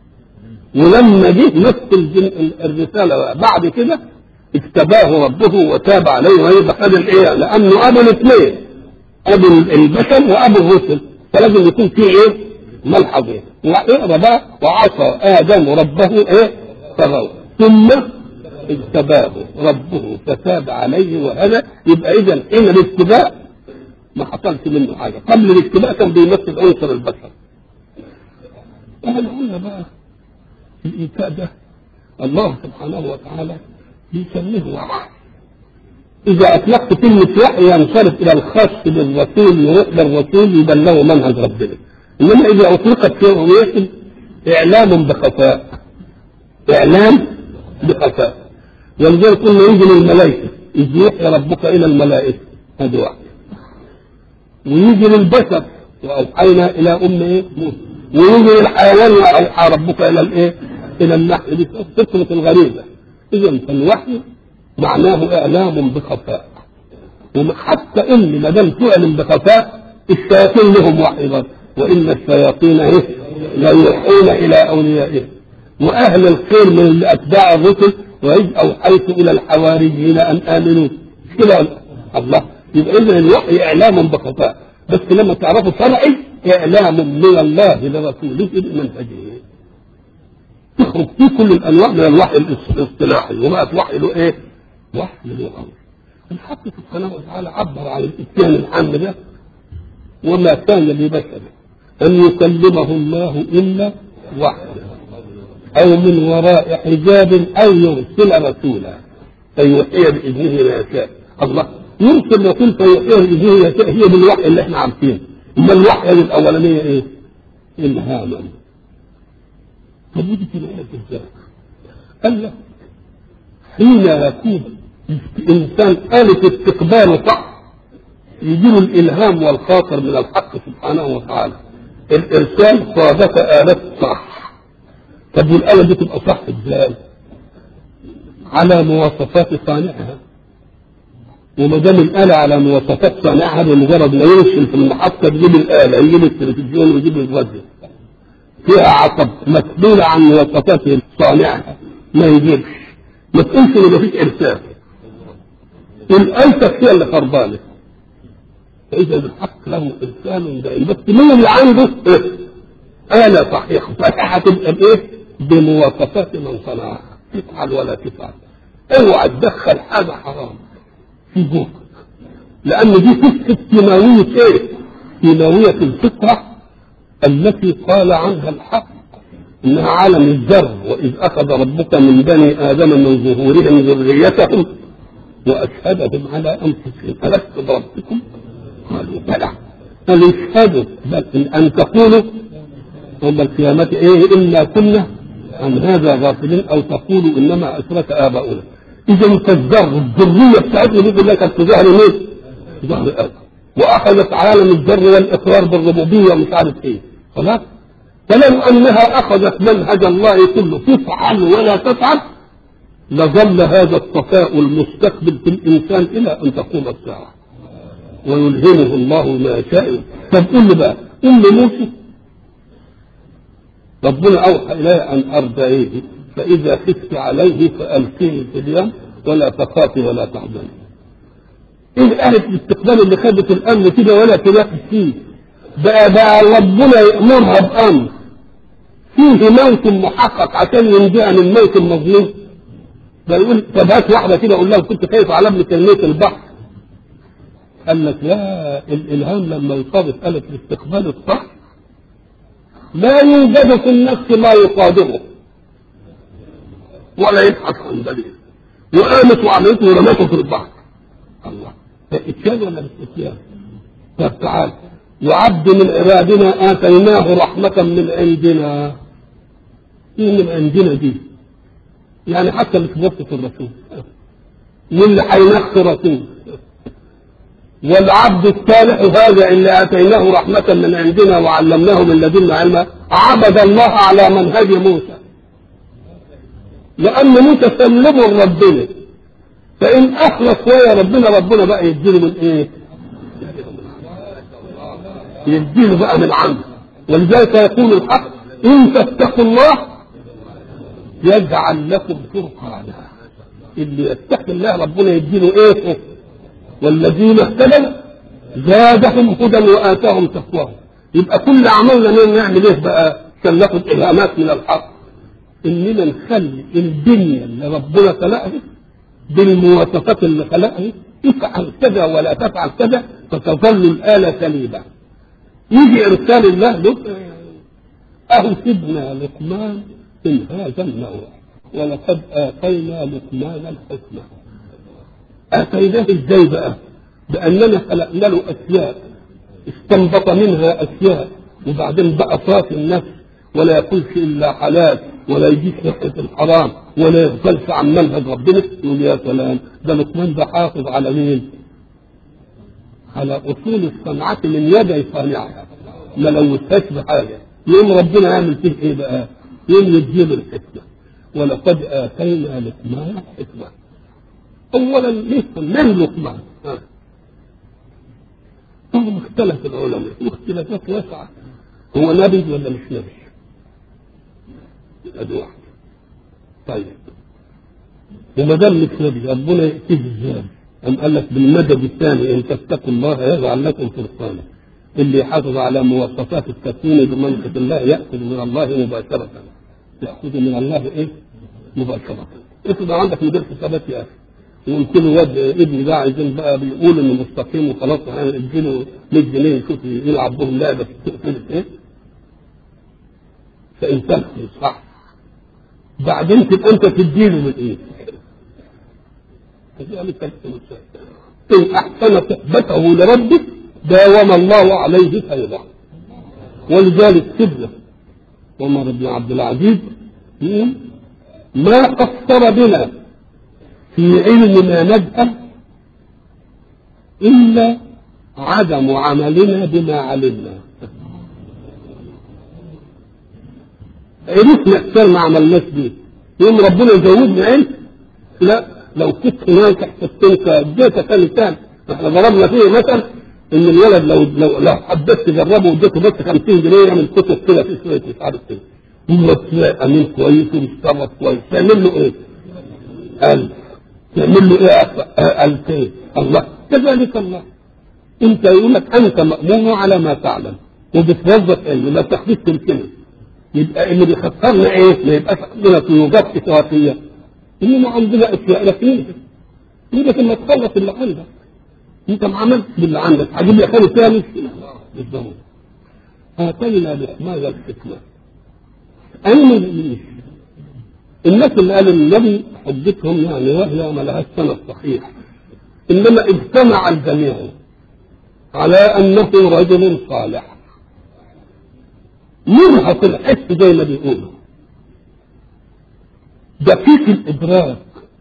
ولما جه مثل الرسالة بعد كده اجتباه ربه وتاب عليه ويبقى خد الايه؟ لأنه أبو الاثنين، أبو البشر وأبو الرسل، فلازم يكون فيه ايه؟ ملحظين. واقرا بقى وعصى آدم ربه فغوى ثم اجتباه ربه فتاب عليه وهذا. يبقى إذا حين الاجتباء ما حصلش منه حاجه، قبل الاجتماع كان بيمثل عنصر البشر. احنا قلنا بقى الايتاء ده الله سبحانه وتعالى بيسميه وحي. اذا اطلقت كلمه وحي ينصرف الى الخاص بالرسول، يروح للرسول يبلغه منهج ربنا. انما اذا اطلقت في رؤيته اعلام بخفاء، اعلام بخفاء. ولذلك قلنا يجي للملائكه، اذ يوحي ربك الى الملائكه، هذا واحد. ويجي للبشر واوحينا الى موسى، ويجي للحيوان واوحى ربك الى الى النحل. دي فكره الغريبه. اذا فالوحي معناه اعلام بخفاء، وحتى ان ما دام تعلم بخفاء الشياطين لهم وحي برضه، وان الشياطين لا يوحون الى اوليائهم. واهل الخير من اتباع الرسل واذ اوحيت الى الحواريين ان امنوا كده الله. يبقى اذا الوحي اعلام بخفاء، بس لما تعرفوا شرعي اعلام من الله لرسوله بمنهجه. تخرج فيه كل الانواع من الوحي الاصطلاحي، وبقت وحي له وحي وأمر. الحق سبحانه وتعالى عبر عن الإتيان العام ده: وما كان لبشر أن يكلمه الله إلا وحي أو من وراء حجاب أو يرسل رسولا فيوحي بإذنه ما يشاء. الله يرسل رسول فيوحي بإذنه ما يشاء، هي بالوحي اللي احنا عارفينه. أما الوحي الأولانية إيه؟ إلهاما. فبدت الآية إزاي؟ قال لك حين يكون إنسان آلة استقباله صح يجيله الإلهام والخاطر من الحق سبحانه وتعالى، الإرسال صادف آلة صح. طب والآلة دي تبقى صح إزاي؟ على مواصفات صانعها. وما دام الآلة على مواصفات صانعها بمجرد ما يرسل في المحطة يجيب الآلة، يجيب التلفزيون ويجيب الراديو فيها عصب مسؤولة عن مواصفات صانعها ما يجيبش. ما تقولش إن مفيش إرسال، الآلة هي اللي خربانة. فإذا الحق له إرسال دائم، بس مين اللي عنده آلة صحيحة؟ هتبقى بإيه؟ بمواصفات من صنعها، تفعل ولا تفعل. اوعى تدخل حاجة حرام في جوفك، لأن دي فكرة كيماوية إيه؟ كيماوية الفطرة التي قال عنها الحق إنها عالم الذر. وإذ أخذ ربك من بني آدم من ظهورهم ذريتهم وأشهدهم على أنفسهم ألست بربكم؟ قالوا بلى. قالوا اشهدوا بل أن تقولوا يوم القيامة إيه إنا كنا عن هذا غافلين، أو تقولوا إنما أشرك آباؤنا. إذا كالذر الذرية بتاعتنا بيقول لك في ظهر مين؟ ظهر آدم، وأخذت عالم الذر والإقرار بالربوبية ومش عارف إيه. خلاص؟ فلو أنها أخذت منهج الله كله تفعل ولا تفعل لظل هذا الصفاء المستقبل في الإنسان إلى أن تقوم الساعة ويلهمه الله ما يشاء. طب قل لي بقى، موسى ربنا أوحى إليه أن أرضعيه فإذا خفت عليه فألقيه في اليم ولا تخافي ولا تحزني. إيه آلة الاستقبال اللي خدت الأمن كده ولا تلاقي فيه؟ بقى ربنا يأمرها بأمر فيه موت محقق عشان ينجع من موت المظلوم. فيقول طب هات واحدة كده أقول لها كنت خايف على ابن كلمة البحر. قال لك لا، الإلهام لما يصادف آلة الاستقبال الصح لا يوجد في النفس ما يصادمه ولا يبحث عن دليل، وقامت وعملته ورمته في البحر. الله، اتيان ولا مش اتيان؟ طب تعال، وعبد من عبادنا آتيناه رحمة من عندنا. ايه من عندنا دي؟ يعني حتى اللي في الرسول واللي هينخ رسول. والعبد الصالح هذا اللي آتيناه رحمة من عندنا وعلمناه من لدنا علما عبد الله على منهج موسى، لأن موسى سلمه لربنا، فإن أخلص ويا ربنا بقى يديله من إيه؟ يديله بقى من عنده. ولذلك يقول الحق إن تتقوا الله يجعل لكم فرقانا. اللي يتقي الله ربنا يديله إيه؟ والذين اهتدوا زادهم هدى وآتاهم تقواهم. يبقى كل عملنا نعمل إيه بقى؟ عشان ناخد إلهامات من الحق، إننا نخلي الدنيا اللي ربنا خلقها بالمواصفات اللي خلقها تفعل كذا ولا تفعل كذا فتظل الآلة سليمة. يجي إرسال الله له أهو سيدنا لقمان من هذا النوع، ولقد آتينا لقمان الحكمة. آتيناه إزاي بقى؟ بأننا خلقنا له أشياء استنبط منها أشياء، وبعدين بقى صافي النفس ولا يقولش إلا حلال ولا يجيش ناحية الحرام ولا يغفلش عن منهج ربنا. يقول يا سلام، ده لقمان ده حافظ على مين؟ على أصول الصنعة من يدي صانعها، ما لوثهاش بحاجة. يوم ربنا يعمل فيه إيه بقى؟ يوم يديله الحكمة. ولقد آتينا لقمان الحكمة. أولا من لقمان؟ هم اختلف العلماء واختلافات واسعة، هو نبي ولا مش نبي؟ ادي واحد. طيب وما دام مش نبي ربنا يأتيه ازاي؟ قال لك بالمدد الثاني ان تتقوا الله يجعل لكم فرقانا. اللي يحافظ على مواصفات التكوين بمنطق الله يأخذ من الله مباشرة. يأخذ من الله ايه؟ مباشرة. افرض عندك مدير حسابات يا اخي وقلت له واد ابني ده عايزين بقى بيقول انه مستقيم وخلاص اديله 100 جنيه يشوف يلعب بهم لعبه في ايه؟ فانت صح. بعدين تبقى انت تديله من ايه؟ ان احسن صحبته لربه داوم الله عليه خيرا. ولذلك سيدنا عمر بن عبد العزيز يقول ما قصر بنا في علم ما نجهل إلا عدم عملنا بما علمنا. عرفنا أكثر ما عملناش بيه، يوم ربنا يزودنا علم. لا، لو كنت هناك حسبتنك اديتك ثاني. احنا ضربنا فيه مثلا ان الولد لو حبيت تجربه واديته بس 50 جنيه يعمل كتب كده في شويه مش عارف ايه، يقول تلاقي امين كويس ومشتغل كويس، تعمل له ايه؟ 1000. تعمل له ايه؟ 2000. الله كذلك الله. انت يقول لك انت مأمون على ما تعلم وبتوظف علم ما تاخدش الكلمه. يبقى اللي بيخسرنا ايه؟ ما يبقاش عندنا طيوبات اشتراكيه، انما عندنا اشياء لكن يبقى لما تخلص اللي عندك انت ما عملتش باللي عندك، هجيب لي خير ثاني بالضبط. اتينا بحمايه الحكمه. اين الناس اللي قالوا النبي حجتهم يعني وهي ما لهاش سند صحيح، انما اجتمع الجميع على انه رجل صالح مرهق الحس زي ما بيقولوا، دقيق الادراك،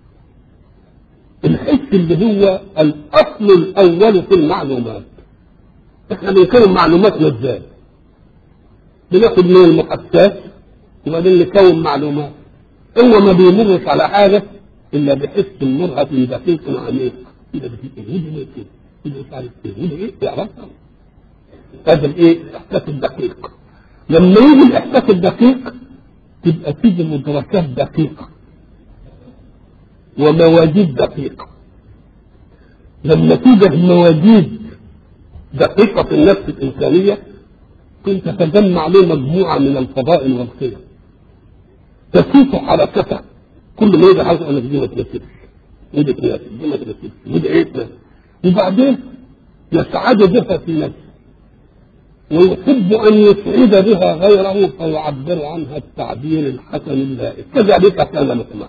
الحس اللي هو الاصل الاول في المعلومات. احنا بنكون معلوماتنا ازاي؟ بناخد من المحادثات وبعدين نكون معلومات. هو ما بيمرش على حاجه الا بحس مرهق دقيق عميق. كده بتقول كده مش عارف ايه يعرفها. هذا الايه؟ الاحساس الدقيق. لما يجي الاحساس الدقيق تبقى تيجي مدركات دقيقه ومواجيد دقيقه. لما توجد مواجيد دقيقه في النفس الانسانيه كنت تجمع له مجموعه من الفضائل والخير تسيط حركتها. كل ما يجي حاجه انا دي ما تناسبش ودي تناسب دي ما تناسبش ودي ايه تناسب، وبعدين يسعد بها في نفسه ويحب ان يسعد بها غيره فيعبر عنها التعبير الحسن اللائق. كذلك كان مثلا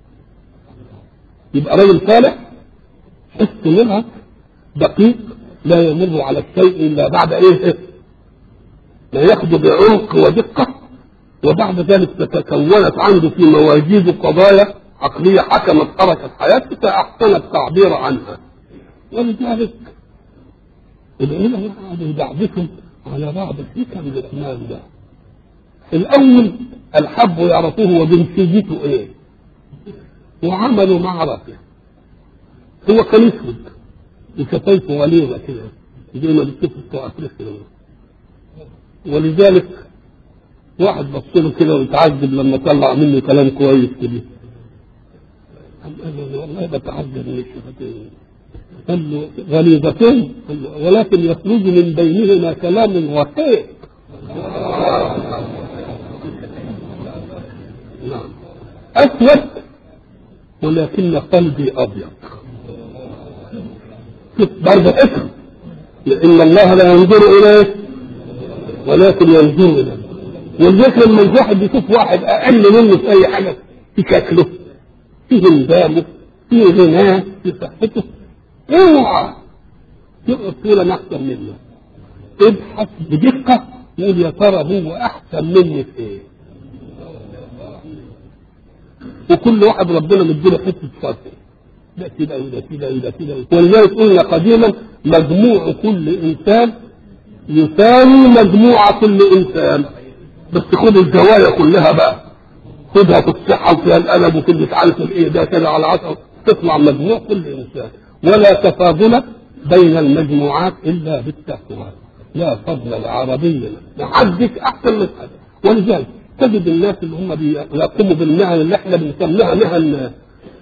يبقى رجل صالح حس منها دقيق لا يمر على الشيء الا بعد ايه؟ لا ياخذ بعمق ودقه، وبعد ذلك تتكونت عنده في مواجيد قضايا عقليه حكمت حركه حياته فاحسن التعبير عنها. ولذلك العلماء قعدوا يدعبسوا على بعض الحكم الاسمان ده. الاول الحب يعرفوه وجنسيته ايه، وعملوا معركه. هو كان اسود وشفايفه غليظه كده زي ما بتشوفوا بتوع افريقيا، ولذلك واحد بص له كده ويتعجب لما طلع منه كلام كويس كده. قال له والله بتعجب من الشفتين. قال له غليظتين ولكن يخرج من بينهما كلام رقيق. نعم اسود ولكن قلبي ابيض. برضه اسم لان الله لا ينظر اليه ولكن ينظر اليه. والذكر لما الواحد بيشوف واحد اقل منه في اي حاجه، في شكله في هندامه في غناه في صحته، اوعى تقف تقول انا احسن منه. ابحث بدقه يقول يا ترى هو احسن مني في ايه. وكل واحد ربنا مديله حته صدق ده كده وده كده وده كده. ولذلك قلنا قديما مجموع كل انسان يساوي مجموع كل انسان، بس خد الزوايا كلها بقى، خدها في الصحه وفيها القلب وفي اللي تعرف الايه ده كده على 10 تطلع مجموع كل انسان. ولا تفاضل بين المجموعات الا بالتقوى. لا فضل العربي محدش احسن من حد. ولذلك تجد الناس اللي هم بيقوموا بالمهن اللي احنا بنسميها مهن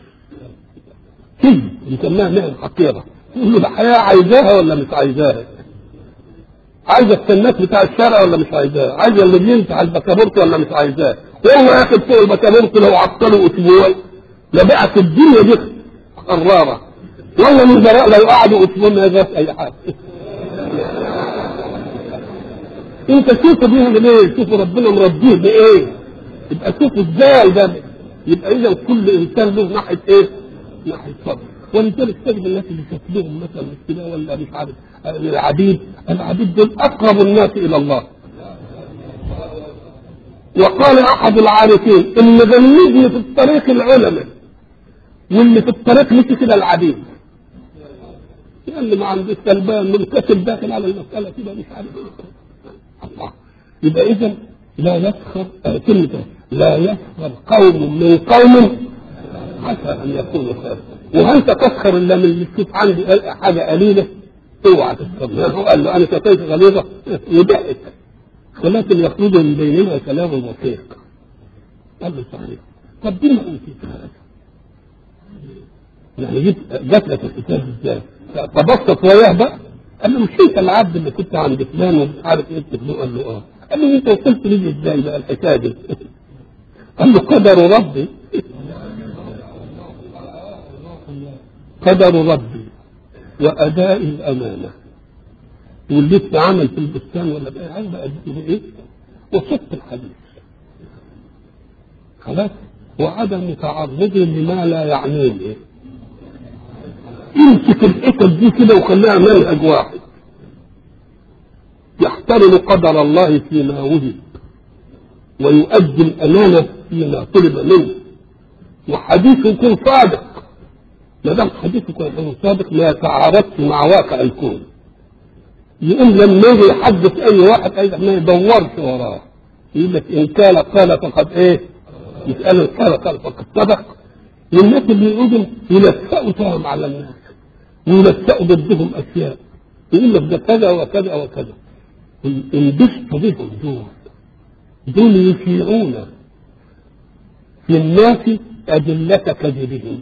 كذب، بنسميها مهن حقيره. تقول له الحياه عايزاها ولا مش عايزاها؟ عايزه السنات بتاع الشارع ولا مش عايزاها؟ عايزه اللي بيمسح البكابورت ولا مش عايزاها؟ وهو ياخد فوق البكابورت لو عطله اسبوع لبقت الدنيا دي حرارة، ولا من براء لو قعدوا اسبوع ما يجاش اي حاجة. انت شوفوا بيهم ايه، شوفوا ربنا مرضيه بايه، يبقى شوفوا ازاي ده. يبقى اذا كل انسان له ناحية ايه؟ ناحية صبر. ولذلك تجد الناس اللي شكلهم مثلا كده ولا مش عارف العبيد دول اقرب الناس الى الله. وقال احد العارفين ان اللي في الطريق العلماء واللي في الطريق مش كده العبيد. اللي ما عندوش سلبان منكسر داخل على المسألة كده مش عارف الله. يبقى اذا لا يسخر كلمة لا يسخر قوم من قوم عسى ان يكونوا خيرا. وهل تسخر الا من اللي تشوف عندي حاجة قليلة اوعى تسخر. هو قال له انا شفيت غليظة يضحك ولكن يخرج من بيننا كلام بسيط. قال له صحيح. طب دي ما قلتش يعني جت لك الكتاب ازاي؟ تبسط وياه بقى. قال له مش انت العبد اللي كنت عند فلان ومش عارف ايه تبنوه؟ قال له اه. قال له انت وصلت لي ازاي بقى الحكايه دي؟ قال له قدر ربي. قدر ربي واداء الامانه واللي اتعمل في البستان ولا بقى عايز بقى ايه؟ وصدق الحديث خلاص، وعدم تعرض لما لا يعنيه. يمسك الحكم دي كده وخليها منهج واحد، يحترم قدر الله فيما وجد ويؤدي الامانه فيما طلب منه، وحديثه يكون صادق. ما دام حديثه يكون صادق ما يتعارضش مع واقع الكون. يقوم لما يجي يحدث اي واحد اي ما يدورش وراه، يقول لك ان كان قال فقد ايه؟ يسأل قال فقد صدق. والناس اللي يقولوا يلفقوا تهم على الناس ويلفقوا ضدهم اشياء، يقول لك ده كذا وكذا وكذا. انبسطوا بهم دول يشيعون في الناس أدلة كذبهم.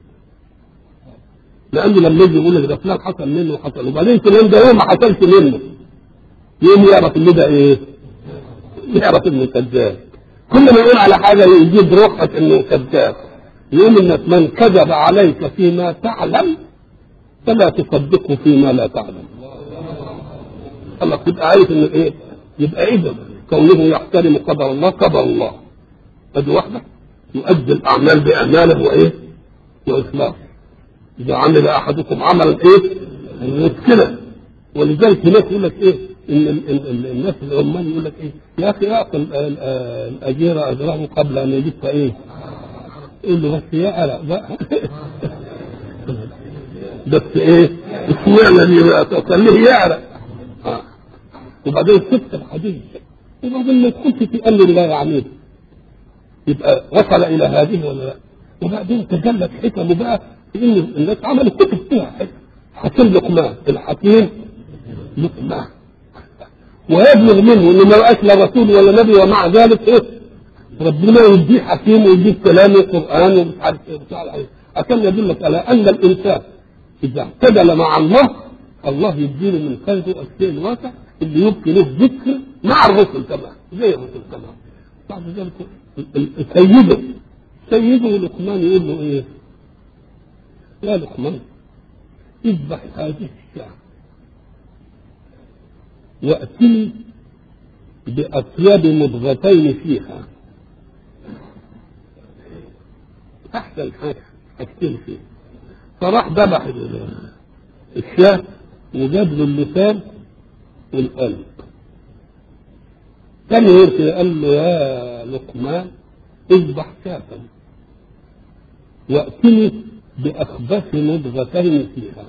لأنه لما يجي يقول لك ده فلان حصل منه وحصل وبعدين فلان ده هو ما حصلش منه، يقوم يعرف ان ده ايه؟ يعرف انه كذاب. كل ما يقول على حاجه يجيب رقعه انه كذاب. يقول انك من كذب عليك فيما تعلم فلا تصدقه فيما لا تعلم. الله تبقى عارف انه ايه؟ يبقى اذا كونه يحترم قدر الله قدر الله. ادي واحده يؤدي الاعمال بامانه وايه؟ واخلاص. إذا عمل أحدكم عملا إيه؟ كده. ولذلك هناك يقول لك إيه؟ إن الناس العمال يقول لك إيه؟ يا أخي أعطي الأجير أجره قبل أن يجدك إيه؟ يقول له بس يا ألا بقى بس إيه؟ اشمعنى دي بقى؟ خليه يعرق. وبعدين سبت الحديث وبعدين ما تدخلش في أمر الله يعنيه. يبقى وصل إلى هذه ولا لا؟ وبعدين تجلت حكمه بقى إن الناس عملوا كتب فيها حكيم لقمان الحكيم لقمان ويبلغ منه انه ما بقاش لا رسول ولا نبي ومع ذلك ايه؟ ربنا يديه حكيم ويديه كلام القران ومش عارف ايه بتاع ايه. عشان يدلك على ان الانسان اذا اعتدل مع الله الله يديله من خيره الشيء الواسع اللي يبقي له ذكر مع الرسل كمان زي الرسل كمان. بعد ذلك سيده لقمان يقول له ايه؟ يا لقمان اذبح هذه الشاة واتني باطيب مضغتين فيها. احسن حاجه اكتب فيه. فراح ذبح الشاة وجاب له اللسان والقلب. ثاني يرسل قال له يا لقمان اذبح شاة واتني بأخبث مضغتين فيها.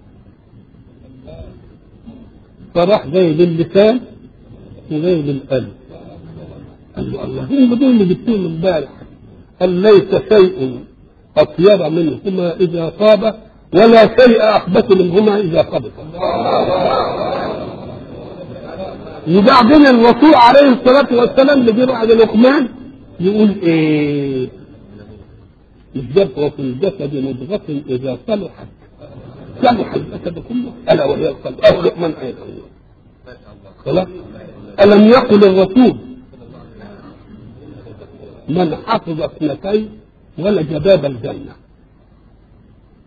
فراح جاي للسان وجاي للقلب. قال له الله هم دول اللي جبتوهم امبارح. قال ليس شيء أطيب منهما إذا طاب ولا شيء أخبث منهما إذا خبث. وبعدين الرسول عليه الصلاة والسلام اللي جه بعد لقمان يقول إيه؟ الجبر في الجسد مضغة إذا صلحت صلح الجسد كله ألا وهي القلب. أو لقمان أيضا خلاص. ألم يقل الرسول من حفظ اثنتين ولج باب الجنة؟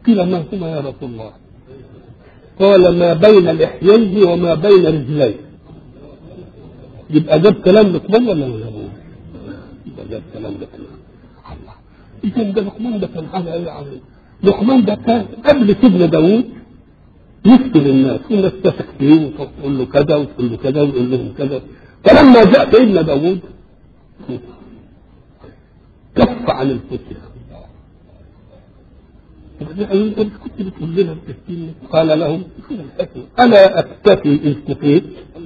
قيل ما هما يا رسول الله؟ قال ما بين لحييه وما بين رجليه. يبقى جاب كلام لقمان ولا ما جابوش؟ يبقى جاب كلام لقمان. الله، إذا ده لقمان ده كان حاجة إيه عظيمة. لقمان ده كان قبل سيدنا داوود يفتي للناس، الناس تثق فيه وتقول له كذا وتقول له كذا ويقول لهم كذا. فلما جاء سيدنا داوود كف عن الفتية. انت كنت بتقول لنا التسكين؟ قال لهم الا اكتفي اذ كفيت؟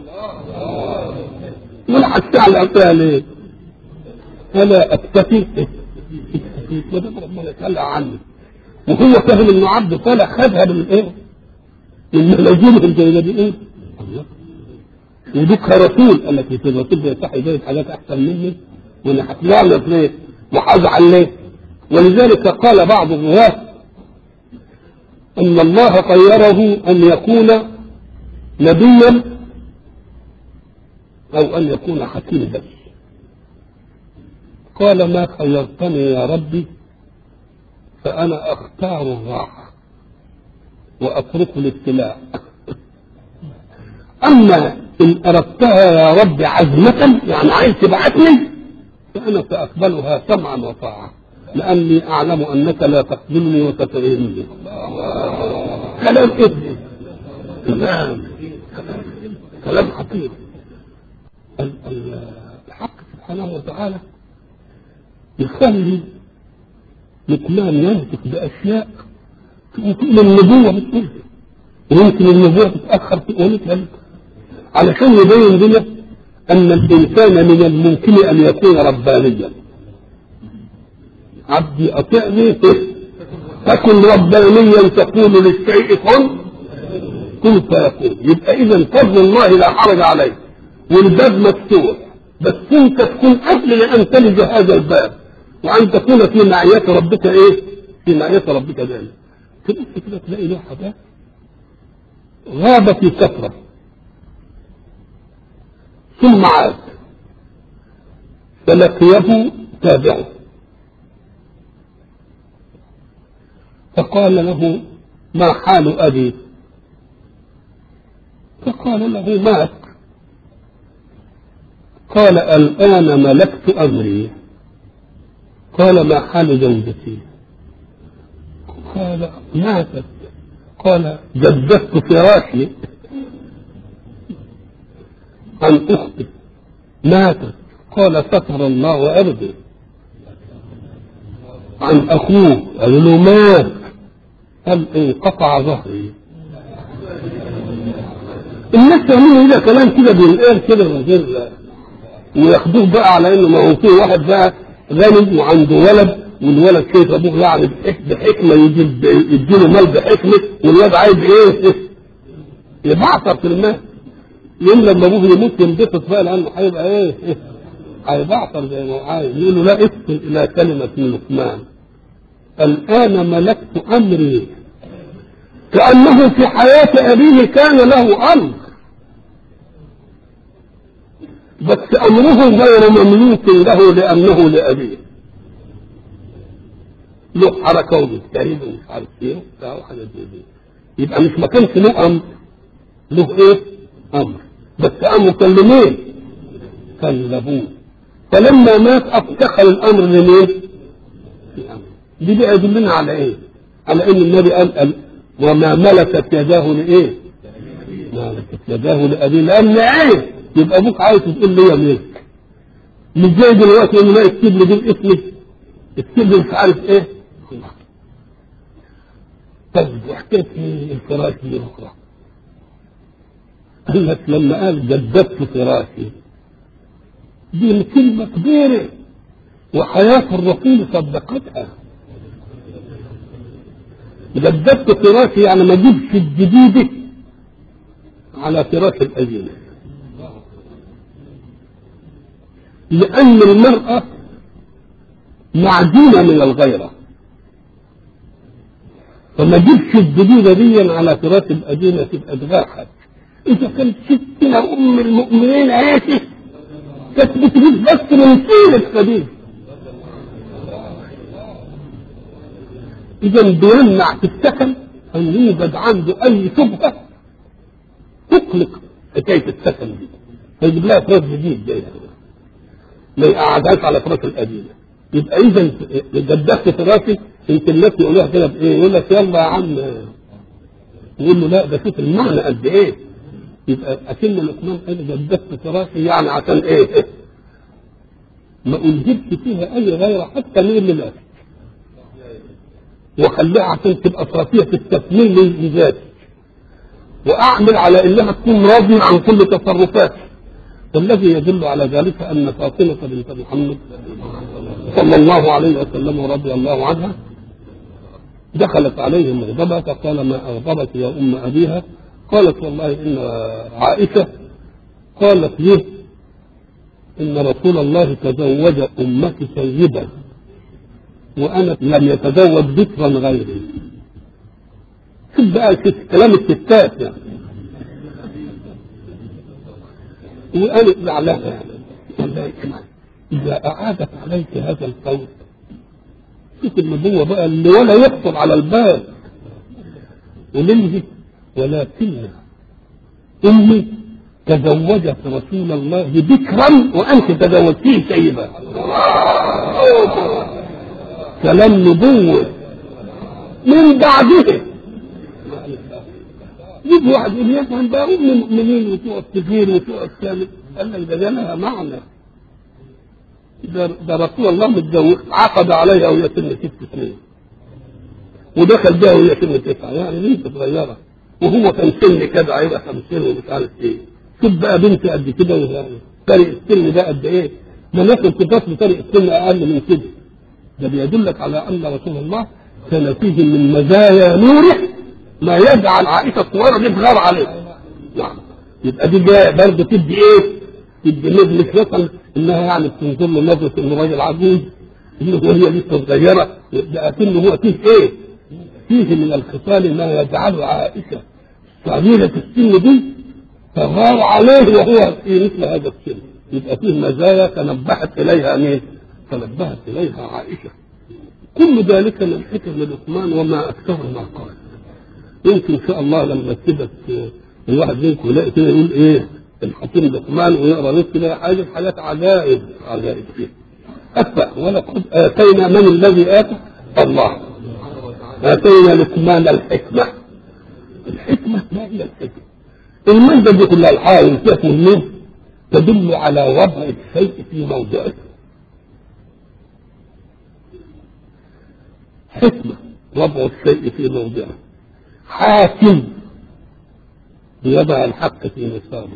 ولا حتى على اعطيها ليه؟ الا اكتفي اذ كفيت؟ وده ربنا يتكلم عنه وهو فاهم انه عبد صالح خدها من ايه؟ من ملاجين الجاهليه. ودك رسول قال لك الرسول ده صح يجيب حاجات احسن مني وانا هتلعنك ليه؟ وهزعل ليه؟ ولذلك قال بعض الرواة ان الله خيره ان يكون نبيا او ان يكون حكيما بس. قال ما خيرتني يا ربي فانا اختار الراحه واترك الابتلاء. اما ان اردتها يا رب عزمه يعني عايز تبعثني فانا ساقبلها سمعا وطاعه لاني اعلم انك لا تخذلني وتتهمني. كلام ابني، كلام خطير. الحق سبحانه وتعالى يخلي لقمان ينطق باشياء تقول النبوه بتقول ويمكن النبوه تتاخر في قولتها علشان يبين لنا ان الانسان من الممكن ان يكون ربانيا. عبدي اطيعني تكن ربانيا تقول للشيء كن فيكون. يبقى اذا فضل الله لا حرج عليه والباب مفتوح، بس انت تكون قبل لان تلج هذا الباب وان تكون في معية ربك ايه؟ في معية ربك دائما. تبص كده تلاقي له حاجات غاب في كثرة ثم عاد فلقيه تابعه فقال له ما حال أبي؟ فقال له مات. قال الآن ملكت أمري. قال ما حال زوجتي؟ قال ماتت. قال جددت فراشي عن أختي ماتت. قال ستر الله أرضي عن أخوه. قال له مات. قال انقطع ظهري. الناس يعملوا إذا كلام كده بالقال كده من غير وياخدوه بقى على إنه ما هو فيه واحد بقى غني وعنده ولد والولد كيف أبوه يعني بحكمة يديله مال بحكمة والولد عايز إيه؟ يبعثر في المال. يوم لما أبوه يموت ينبسط بقى لأنه هيبقى إيه؟ هيبعثر زي ما هو عايز. يقول له لا ادخل إلى كلمة لقمان الآن ملكت أمري. كأنه في حياة أبيه كان له أمر بس أمره غير مملوك له لأنه لأبيه. له حركة وبالتالي ومش عارف ايه وبتاع وحاجات زي دي. يبقى مش ما كانش له أمر، له ايه؟ أمر. بس أمره كان لمين؟ كان لأبوه. فلما مات افتخر الأمر لمين؟ دي بقى يدلنا على ايه؟ على ان النبي قال وما ملكت يداه لايه؟ ملكت يداه لابيه. لان ايه؟ يبقى ابوك عايز تقول لي يا ملك. مش زي دلوقتي انه لا يكتب لي دي اسمي يكتب لي مش عارف ايه. طب وحكيت الفراش دي اخرى. قال لك لما قال جددت فراشي دي كلمه كبيره وحياه الرسول صدقتها. جددت فراشي يعني ما جبش الجديد على فراش القديم. لأن المرأة معدومة من الغيرة فما جبش الجديدة دي على فراش القديمة تبقى تغاحت. إذا كانت ستنا أم المؤمنين عايشة كانت بتجيب بس من طول القديم. إذا بيمنع في السكن أن يوجد عنده أي شبهة تقلق حكاية السكن دي، فيجيب لها فراش جديد جاي ما يقعدهاش على فراش القديمة. يبقى إذا جددت فراشي، يمكن الناس يقولوها كده بإيه؟ يقول لك يلا يا عم، يقول له لا ده شوف المعنى قد إيه. يبقى أكن لقمان قال جددت فراشي يعني عشان إيه؟ ما أنجبش فيها أي غير حتى ميل لله، وخليها عشان تبقى صافية التكميل لذاتي، وأعمل على إنها تكون راضية عن كل تصرفاتي. والذي يدل على ذلك أن فاطمة بنت محمد صلى الله عليه وسلم ورضي الله عنها دخلت عليه مغضبة فقال ما أغضبك يا أم أبيها؟ قالت والله إن عائشة قالت لي إن رسول الله تزوج أمك سيدا وأنا لم يتزوج ذكرا غيري. شوف بقى كلام الستات يعني. وقالت لعلها يعني إذا أعادت عليك هذا القول، شوف النبوة بقى اللي ولا يخطر على البال، ولمه ولكن أمي تزوجت رسول الله بكرا وأنت تزوجتيه سيدا. كلام نبوة من بعده. يجي واحد يقول يا أخي بقى أم المؤمنين وتقف كثير وتقف ثالث، قال لك ده لها معنى. ده رسول الله متجوز عقد عليها وهي سن 6 سنين ودخل بها وهي سن 9، يعني بنت صغيرة، وهو كان سن كده هيبقى 50 ومش عارف ايه. شوف بقى بنت قد كده فرق السن ده قد ايه؟ ده ناس الكتاب فرق السن اقل من كده. ده بيدلك على ان رسول الله كان فيه من مزايا نوره ما يجعل عائشة الصغيرة دي تغار عليه. نعم. يبقى دي جايه برضه تدي ايه؟ تدي مش مثلا انها يعني بتنظر له نظرة انه راجل عجوز، انه هي لسه صغيرة، لكنه هو فيه ايه؟ فيه من الخصال ما يجعل عائشة صغيرة السن دي تغار عليه وهو في مثل هذا السن. يبقى فيه مزايا تنبهت اليها مين؟ تنبهت اليها عائشة. كل ذلك من حكم لقمان وما اكثر ما قال. يمكن ان شاء الله لما تبت الواحد منكم يلاقي كده يقول ايه الحكيم لقمان ويقرا نص كده حاجات عجائب فيه. أفا ولقد آتينا من الذي آتى؟ الله. آتينا لقمان الحكمة. الحكمة ما هي الحكمة؟ المادة دي كلها الحاجة والكيف والنور تدل على وضع الشيء في موضعه. حكمة وضع الشيء في موضعه. حاكم بيضع الحق في نصابه.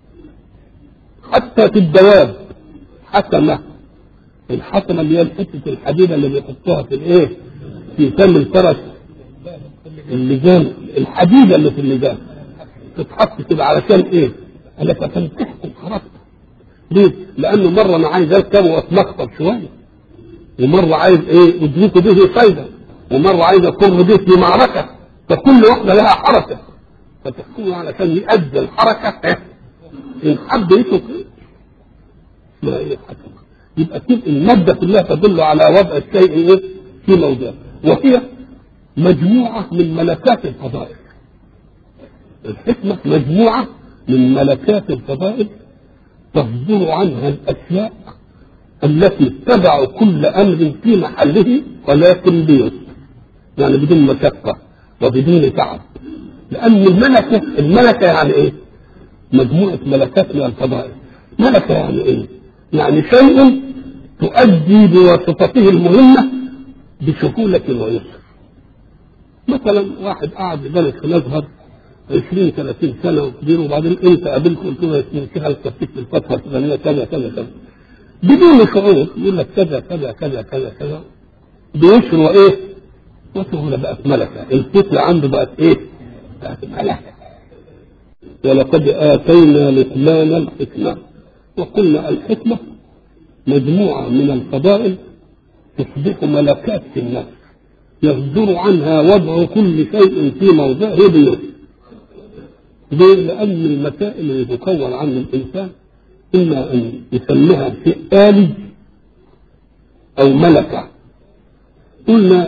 حتى في الدواب حكمة. الحكمة اللي هي حتة الحديدة اللي بيحطوها في الايه؟ في فم الفرس. اللجام الحديدة اللي في اللجام تتحط كده علشان ايه؟ علشان تحكم حركته. ليه؟ لأنه مرة أنا عايز أركب وأتمخطر شوية، ومرة عايز ايه؟ أدرك به فايدة، ومرة عايز أقوم به في معركة، فكل واحدة لها حركة، فتحكمه علشان يؤدي الحركة إن حب يترك ما هي الحكمة. يبقى المادة كلها تدل على وضع الشيء ايه؟ في موضعه، وهي مجموعة من ملكات الفضائل. الحكمة مجموعة من ملكات الفضائل تصدر عنها الأشياء التي تبع كل أمر في محله ولكن بيسر، يعني بدون مشقة وبدون تعب. لأن الملكة يعني إيه؟ مجموعة ملكات من الفضائل. ملكة يعني إيه؟ يعني شيء تؤدي بواسطته المهمة بسهولة ويسر. مثلا واحد قاعد ببلد في الأزهر 20-30 سنة وكبير، وبعدين أنت قابلته قلت له يا شيخ التفتيش في الفترة الفلانية كذا كذا كذا، بدون شعور يقول لك كذا كذا كذا كذا كذا بيسر وإيه؟ وسهولة بقت ملكة. الفتنة عنده بقت إيه؟ بقت ملكة. ولقد آتينا لقمان الحكمة. وقلنا الحكمة مجموعة من الفضائل تصبح ملكات في النفس يصدر عنها وضع كل شيء في موضعه بيسر. ليه؟ لأن المسائل اللي تكون عن الإنسان إما أن يسميها شيء آلي أو ملكة. قلنا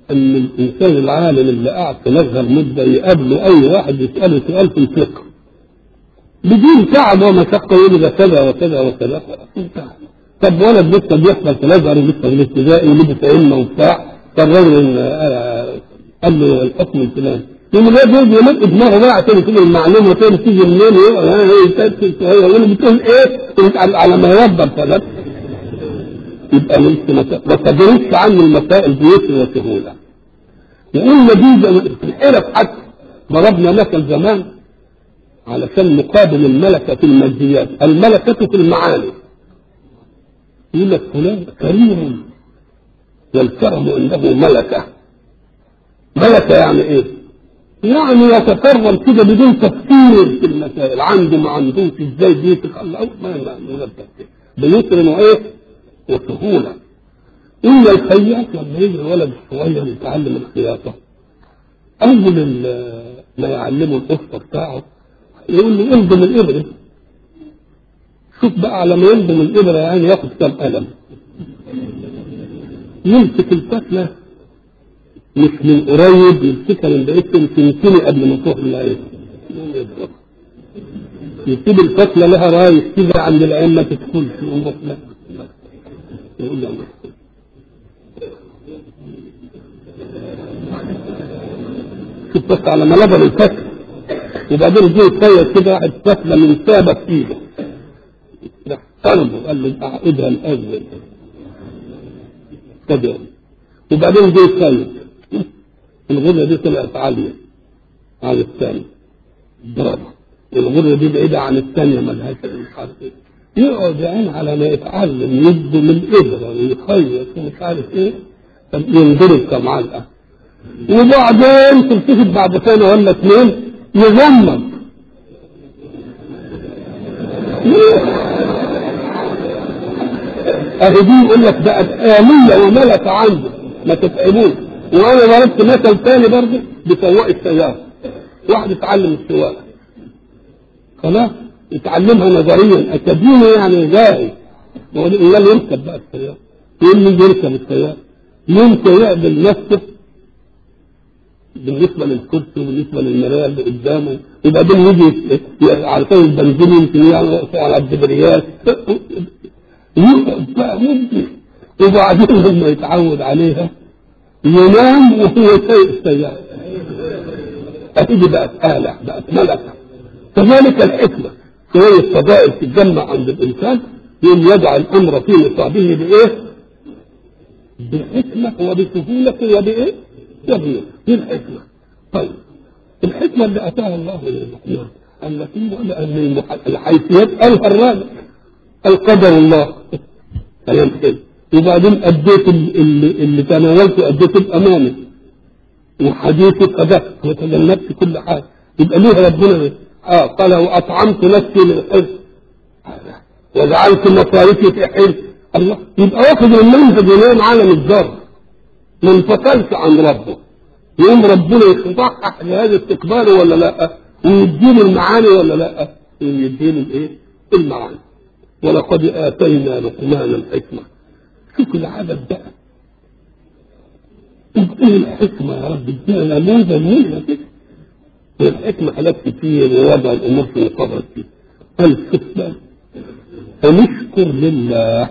ان الانسان العالم اللي قاعد في الازهر مده يقابله اي واحد يساله سؤال في الفقه بدون تعب ومشقه يقول ده كذا وكذا وكذا. طب ولد لسه بيحصل في الازهر ولسه في الابتدائي ولبس ائمه وبتاع، فالراجل قال له الحكم الفلاني يوم الواد يجي يمد دماغه بقى عشان يكون المعلومه تاني تيجي منين يقول بتقول ايه؟ على ما يوضب فده يبقى ما تدرسش عنه المسائل بيسر وسهوله. وقلنا دي في الحرف حتى ضربنا مثل زمان علشان نقابل الملكه في الماديات، الملكه في المعاني. يقول لك فلان كريم والكرم عنده ملكه. ملكه يعني ايه؟ يعني يتكرم كده بدون تفكير في المسائل، عنده ما عندوش ازاي بيتك الله ما بيسر وايه وسهوله. إلا الخياط لما يجي الولد الصغير يتعلم الخياطة أول ما يعلمه القصة بتاعه يقول له انضم الإبرة. شوف بقى على ما ينضم الإبرة يعني ياخد كام قلم، يمسك الفتلة مش من قريب، يمسكها من بعيد تنتني قبل ما تروح للعين، يسيب الفتلة لها رايح كده عند العين ما تدخلش يقول له شوف بس على ما لبن الفتلة، وبعدين يجي يتخيل كده واحد فتلة من سابة في ايده راح قلبه قال له اعقدها الأول كده، وبعدين يجي يتخيل الغرة دي طلعت عالية عن الثانية ضربة، الغرة دي بعيدة عن الثانية ملهاش مش عارف ايه، يقعد يعين على ما يتعلم يده من الإبرة ويخيط ومش عارف ايه ينضرب كمعلقة، وبعدين تلتفت بعد سنة ولا اثنين يغمض اهي دي يقول لك بقت آلية وملكة عنده ما تتعبوش. وانا ضربت مثل ثاني برضه بسواق السيارة، واحد يتعلم السواقة خلاص يتعلمها نظريا اكاديمي يعني جاهز، ولا يركب بقى السيارة يقول لي يركب السيارة يمكن يقبل نفسه بالنسبة للكرسي وبالنسبة للمراية اللي قدامه، وبعدين يجي عارفين البنزين يمكن يقف على الدبريات يقف بقى مدة، وبعدين لما يتعود عليها ينام وهو سايق السيارة. أكيد بقت آلة بقت ملكة. كذلك الحكمة شوية فضائل تتجمع عند الإنسان يجعل الأمر في نصابه بإيه؟ بالحكمة وبسهولة وبإيه؟ وبإيه؟ بالحكمة. طيب الحكمة اللي أتاها الله للمؤمنين التي أن الحيثيات قالها الراجل القدر الله كلام حلو، وبعدين أديت اللي تناولته أديته بأمانة وحديثك أدت وتجنبت كل حاجة، يبقى ليه ربنا قال وأطعمت نفسي للحرص وجعلت مصاريفي في حرص الله، يبقى واخد المنهج ينام عالم الذر ما انفصلش عن ربه، يقوم ربنا يصحح لهذا استقباله ولا لا، ويديله المعاني ولا لا، ويديله الايه؟ المعاني. ولقد آتينا لقمان الحكمة. شوف العدد بقى ايه الحكمة يا رب ادينا نموذج منها كده، والحكمة حاجات كتير ووضع الامور في مقابل كتير. الحكمة فنشكر لله.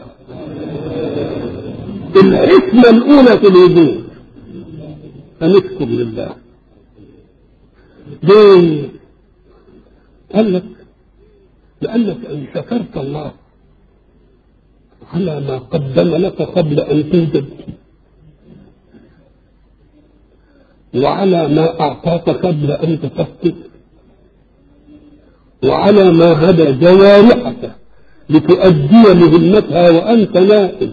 الحكمة الأولى في الوجود فنشكر لله. ليه؟ قال لك لأنك إن شكرت الله على ما قدم لك قبل أن توجد، وعلى ما أعطاك قبل أن تفكر، وعلى ما هدى جوارحك لتؤدي مهمتها وأنت نائم،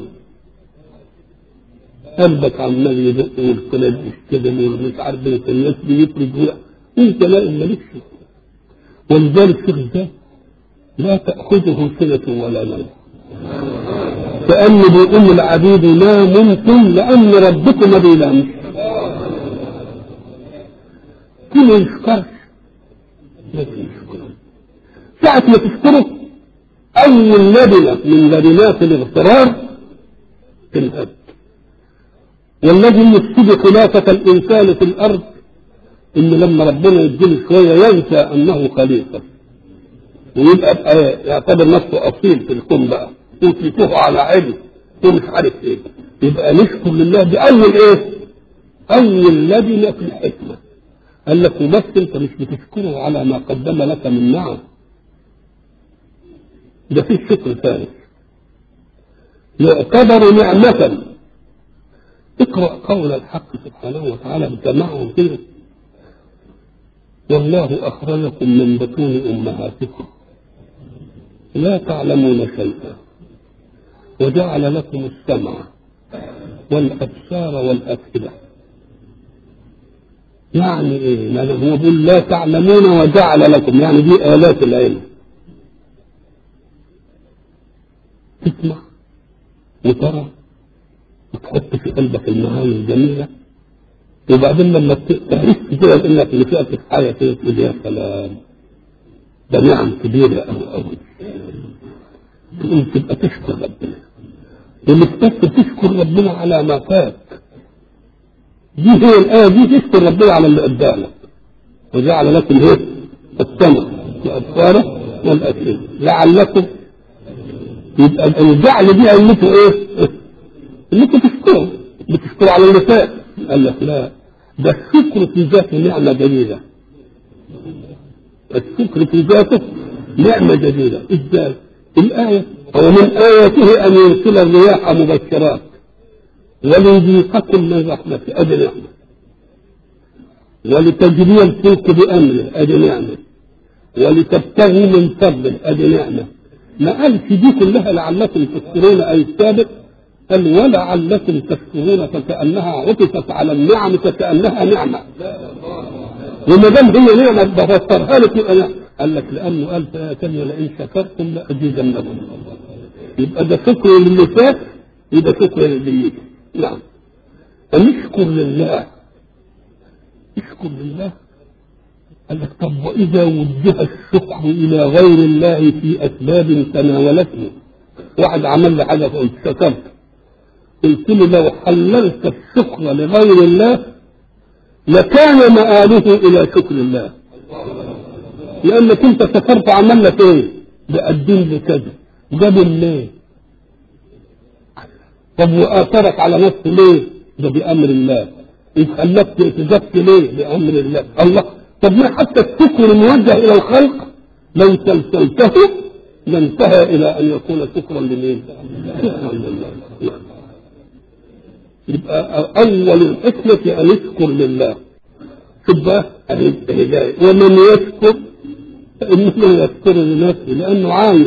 قلبك عمال يدق والقلب يشتغل ومش عارف الناس بيفرج وانت نائم مالكش. ولذلك شيخ ده لا تأخذه سنة ولا نوم، كأنه بيقول العبيد لا ممكن لأن ربكم ما بينامش. كل يشكرش لكن يشكره ساعة ما تشكره أول لبنة من لبنات الاغترار تنهد، والذي يفسد خلافة الإنسان في الأرض إن لما ربنا يديله شوية ينسى أنه خليفة ويبقى يعتبر نفسه أصيل في الكون بقى وتلفه على علم ومش عارف إيه. يبقى نشكر لله بأول إيه؟ أول لبنة في الحكمة. قال لك بس أنت مش بتشكره على ما قدم لك من نعم، ده فيه شكر ثاني يعتبر نعمة. اقرأ قول الحق سبحانه وتعالى بجمعهم كده: والله أخرجكم من بطون أمهاتكم لا تعلمون شيئا وجعل لكم السمع والأبصار والأفئدة. يعني إيه؟ يعني هو بيقول لا تعلمون وجعل لكم، يعني دي آلات العلم. تسمع وترى وتحط في قلبك المعاني الجميلة، وبعدين لما تحس كده انك لفئت في حاجه كده تقول يا سلام ده نعم كبيره قوي تقوم تبقى تشكر ربنا. ومش بس تشكر ربنا على ما فات، دي هي الايه دي تشكر ربنا على اللي قدامك. وجعل لكم ايه؟ السمع والابصار والافئده لعلكم. يبقى الجعل دي علته ايه؟ انكم تشكروا، بتشكروا على اللي فات. قال لك لا، ده الشكر في ذاته نعمة جديدة. الشكر في ذاته نعمة جديدة. ازاي؟ الآية: ومن آياته أن يرسل الرياح مبشرات وليذيقكم من رحمته، أدي نعمة. ولتجري الفلك بأمره، أدي نعمة. ولتبتغوا من فضله، أدي نعمة. ما قالش دي كلها لعلكم تشكرون أي السابق، قال ولعلكم تشكرون، فكأنها عطفت على النعم كأنها نعمة. وما دام هي نعمة بفسرها لك أنا. قال لك لأنه قال في آية ثانية: لئن شكرتم لأزيدنكم. يبقى ده شكر للي فات، يبقى شكر للي يجي. نعم. فنشكر لله. نشكر لله. قال لك طب وإذا وجه الشكر إلى غير الله في أسباب تناولته، واحد عمل لي حاجة فقلت شكرت، قلت له لو حللت الشكر لغير الله لكان مآله إلى شكر الله، لأنك أنت شكرت عمل لك إيه؟ بقدم لي كذا، جاب ليه؟ طب وآثرك على نفسه ليه؟ ده بأمر الله. إذ خلقت اتجبت ليه؟ بأمر الله. الله طب ما حتى الشكر الموجه إلى الخلق لو سلسلته لانتهى إلى أن يكون شكرا لمين؟ شكرا لله. يبقى أول الحكمة أن يشكر لله. تبقى الهداية. ومن يشكر فإنه يشكر لنفسه لأنه عايز.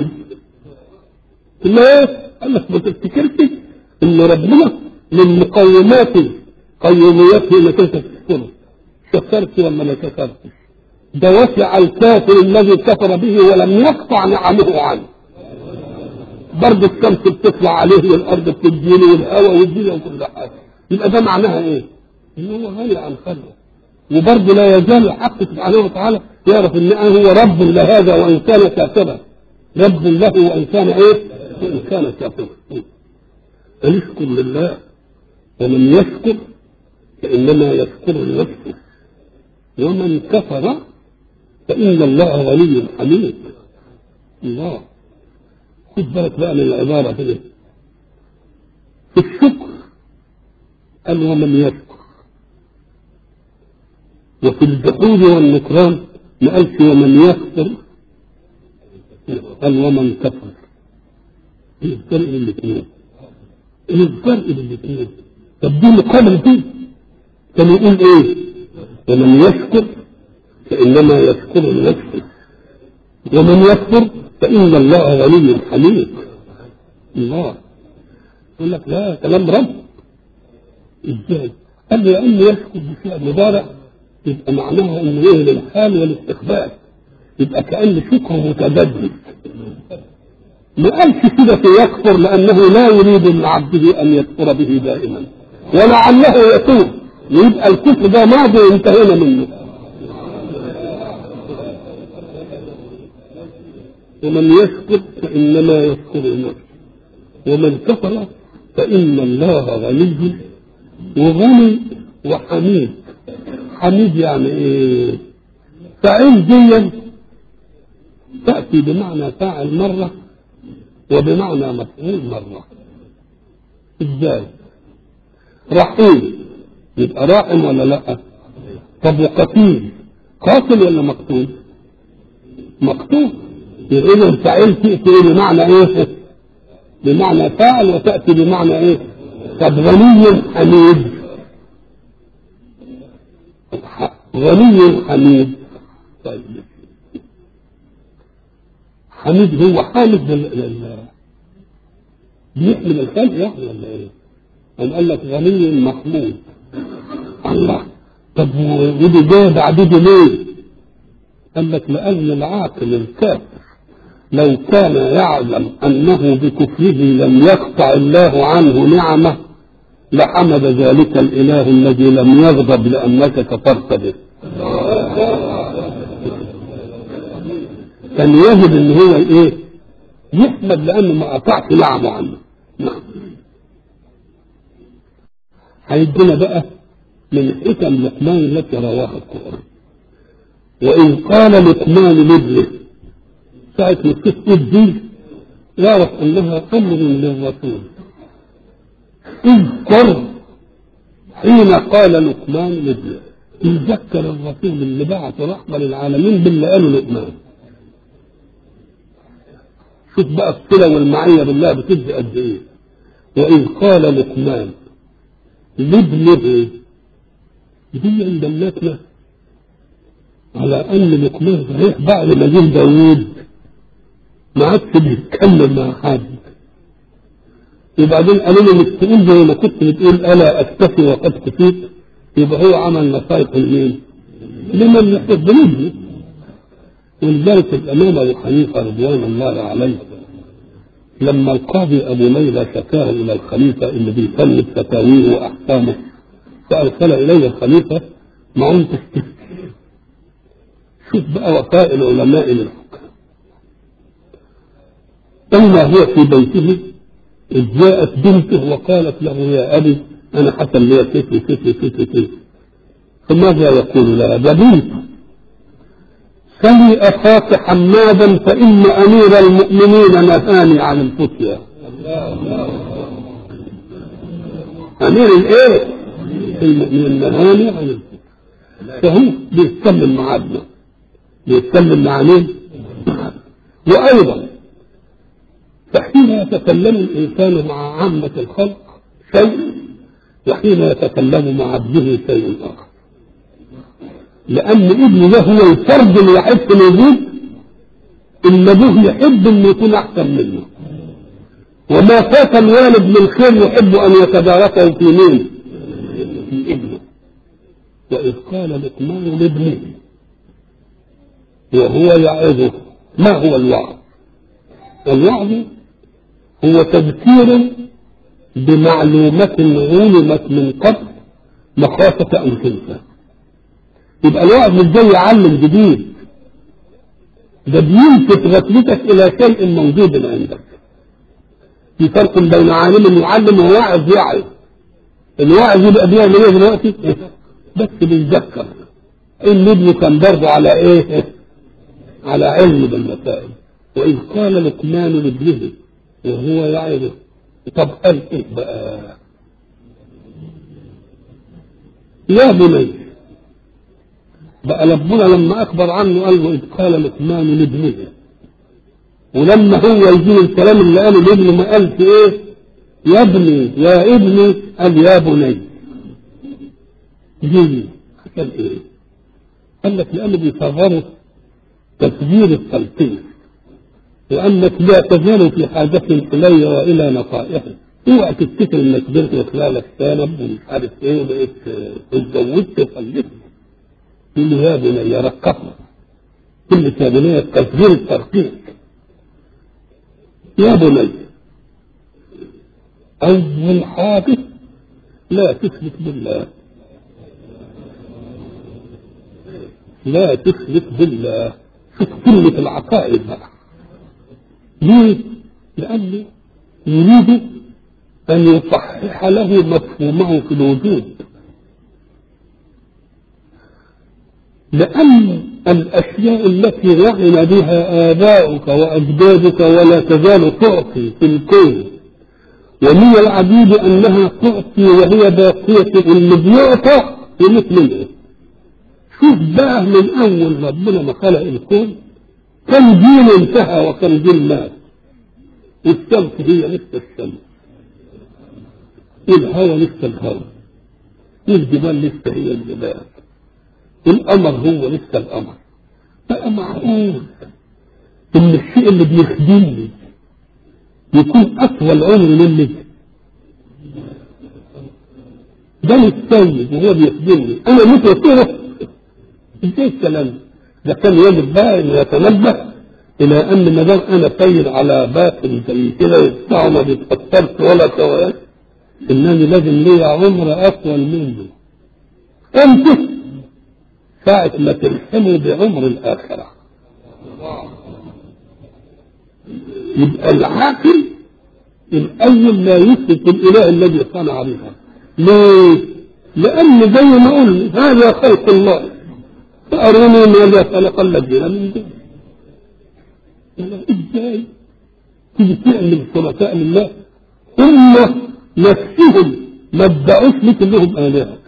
ليه؟ قال لك ما تفتكرش إن ربنا من مقومات قيوميته إنك أنت تشكره. شكرت ولا ما شكرتش؟ ده وسع الكافر الذي كفر به ولم يقطع نعمه عنه. برضه الشمس بتطلع عليه والارض بتديله والهواء والدنيا وكل حاجه. يبقى ده معناها ايه؟ ان هو غني عن خلقه. وبرضه لا يزال الحق سبحانه وتعالى يعرف ان هو رب لهذا وان كان كافرا. رب له وان كان ايه؟ وان كان كافرا. فنشكر لله. ومن يشكر فانما يشكر لنفسه ومن كفر فان الله غني حميد. الله خد بالك بقى من العبارة كده. في الشكر قال ومن يشكر، وفي الجحود والنكران ما قالش ومن يكفر، قال ومن كفر. ايه الفرق بين الاثنين؟ ايه الفرق بين الاثنين؟ طب دي مقابل دي كان يقول ايه؟ ومن يشكر فإنما يشكر لنفسه ومن يكفر فإن الله غني حميد. الله يقول لك لا كلام رب. ازاي؟ قال لي لأنه يشكر بشيء مضارع يبقى معناها انه ايه؟ للحال والاستقبال. يبقى كأن شكره متبدل. ما قالش كده في يكفر لأنه لا يريد من عبده أن يكفر به دائما ولعله يتوب، يبقى الكفر ده ماضي انتهينا منه. ومن يشكر فإنما يشكر لنفسه ومن كفر فإن الله غني وغني وحميد. حميد يعني ايه؟ فاعل دي تأتي بمعنى فاعل مرة وبمعنى مفعول مرة. ازاي؟ رحيم يبقى راحم ولا لا؟ طب وقتيل قاتل ولا مقتول؟ مقتول. يبقى اذا فاعل تأتي بمعنى ايه؟ بمعنى فاعل وتأتي بمعنى ايه؟ طب غني حميد، غني حميد. طيب حميد هو حامد بيحمل الخلق يعني ولا ايه؟ قال لك غني محمود. الله، طب ودي جايه بعدين ليه؟ قال لك لأن العاقل الكافر لو كان يعلم أنه بكفره لم يقطع الله عنه نعمه لحمد ذلك الإله الذي لم يغضب لأنك كفرت به. كان يجب ان هو ايه؟ يحمد لانه ما قطعش نعمه عنه. نعم. هيدينا بقى من حكم لقمان التي رواها القرآن. وإن قال لقمان لابنه ساعة ما تكتب دي يعرف أنها أمر للرسول. اذكر حين قال لقمان لابنه، يذكر الرسول اللي بعث رحمة للعالمين باللي قاله لقمان. شوف بقى الصلة والمعية بالله بتدي قد ايه. وإذ قال لقمان لابنه، دي عند دلتنا على أن لقمان صحيح بعد ما جه داوود ما عادش بيتكلم مع حد. وبعدين قالوا له مش تقول زي ما كنت بتقول ألا أكتفي وقد كفيت. يبقى هو عمل نصايح لمين؟ لمن يحب بنبني. ولذلك الإمام أبو حنيفة رضوان الله عليه لما القاضي أبو ليلى شكاه إلى الخليفة اللي بيسلم فتاويه وأحكامه فأرسل إليه الخليفة معون تستفتي. شوف بقى وفاء العلماء للحكام. أما هو في بيته إذ جاءت بنته وقالت له يا أبي أنا حصل لي كيف كيف كيف كيف. فماذا يقول لها؟ ده بنت سلي أخاك حمادا فإن أمير المؤمنين نهاني عن الفتيا. أمير الإيه؟ المؤمنين نهاني عن الفتيا. فهو بيتكلم مع ابنه، بيتكلم مع مين؟ وأيضا فحين يتكلم الإنسان مع عامة الخلق شيء وحين يتكلم مع ابنه شيء آخر. لأن ابنه ده هو الفرد الوحيد في الوجود اللي ابوه يحب انه يكون احسن منه. وما فات الوالد من خير يحب ان يتداركه في مين؟ في ابنه. وإذ قال لقمان لابنه وهو يعظه. ما هو الوعظ؟ الوعظ هو تذكير بمعلومة علمت من قبل مخافة أن تنسى. يبقى الوعظ مش زي يعلم جديد، ده بيلفت غفلتك إلى شيء موجود عندك. في فرق بين عالم يعلم وواعظ يعظ. الواعظ يبقى بيعمل ايه دلوقتي؟ بس بيتذكر ان ابنه كان برضه على ايه؟ على علم بالمسائل. وإذ قال لقمان لابنه وهو يعظه. طب قال ايه بقى؟ يا بني. بقى ربنا لما أخبر عنه قال له إذ قال لقمان لابنه. ولما هو يجيب الكلام اللي قاله لابنه ما قالش ايه؟ يا ابني يا ابني، قال يا بني. جيني قال ايه؟ قال لك لأنه بيصغروا تسجيل التلقين وأنك لا تزال في حاجة إلي وإلى نصائحي. اوعى تفتكر انك كبرت وخلالك ثانب ومش عارف ايه وبقيت اتزوجت وخلفت. يقول له يا بني رقصنا كل يا بني تسجيل الترقيق. يا بني أول حاجة لا تشرك بالله، لا تشرك بالله. شوف كلمة العقائد بقى. ليه؟ لأنه يريد أن يصحح له مفهومه في الوجود، لأن الأشياء التي لعن بها آباؤك وأجدادك ولا تزال تعطي في الكون، ومن العجيب أنها تعطي وهي باقية، اللي بيعطى يموت منه. شوف بقى من أول ربنا ما خلق الكون كم جيل انتهى وكم جيل مات، والشمس هي لسه الشمس، والهواء لسه الهواء، والجبال لسه هي الجبال، القمر هو لسه القمر. بقى معقول ان الشيء اللي بيخدمني يكون اطول عمر مني؟ ده متسيد وهو بيخدمني، انا متوتره. ازاي الكلام ده؟ كان يجب بقى ان يتنبه الى ان ما دام انا سيد على باطل زي كده يدفعه ما بيتاثرش ولا توقف، انني لازم ليا عمر اطول منه. امتى؟ ساعة ما تلحموا بعمر الآخرة. يبقى العاقل الأول لا يثبت الإله الذي صنع بها. ليه؟ لأن زي ما قلنا هذا خلق الله، فأروني ماذا خلق الذين من دونه. إزاي تيجي تعمل شركاء لله هم نفسهم ما ادعوش لك انهم آلهة،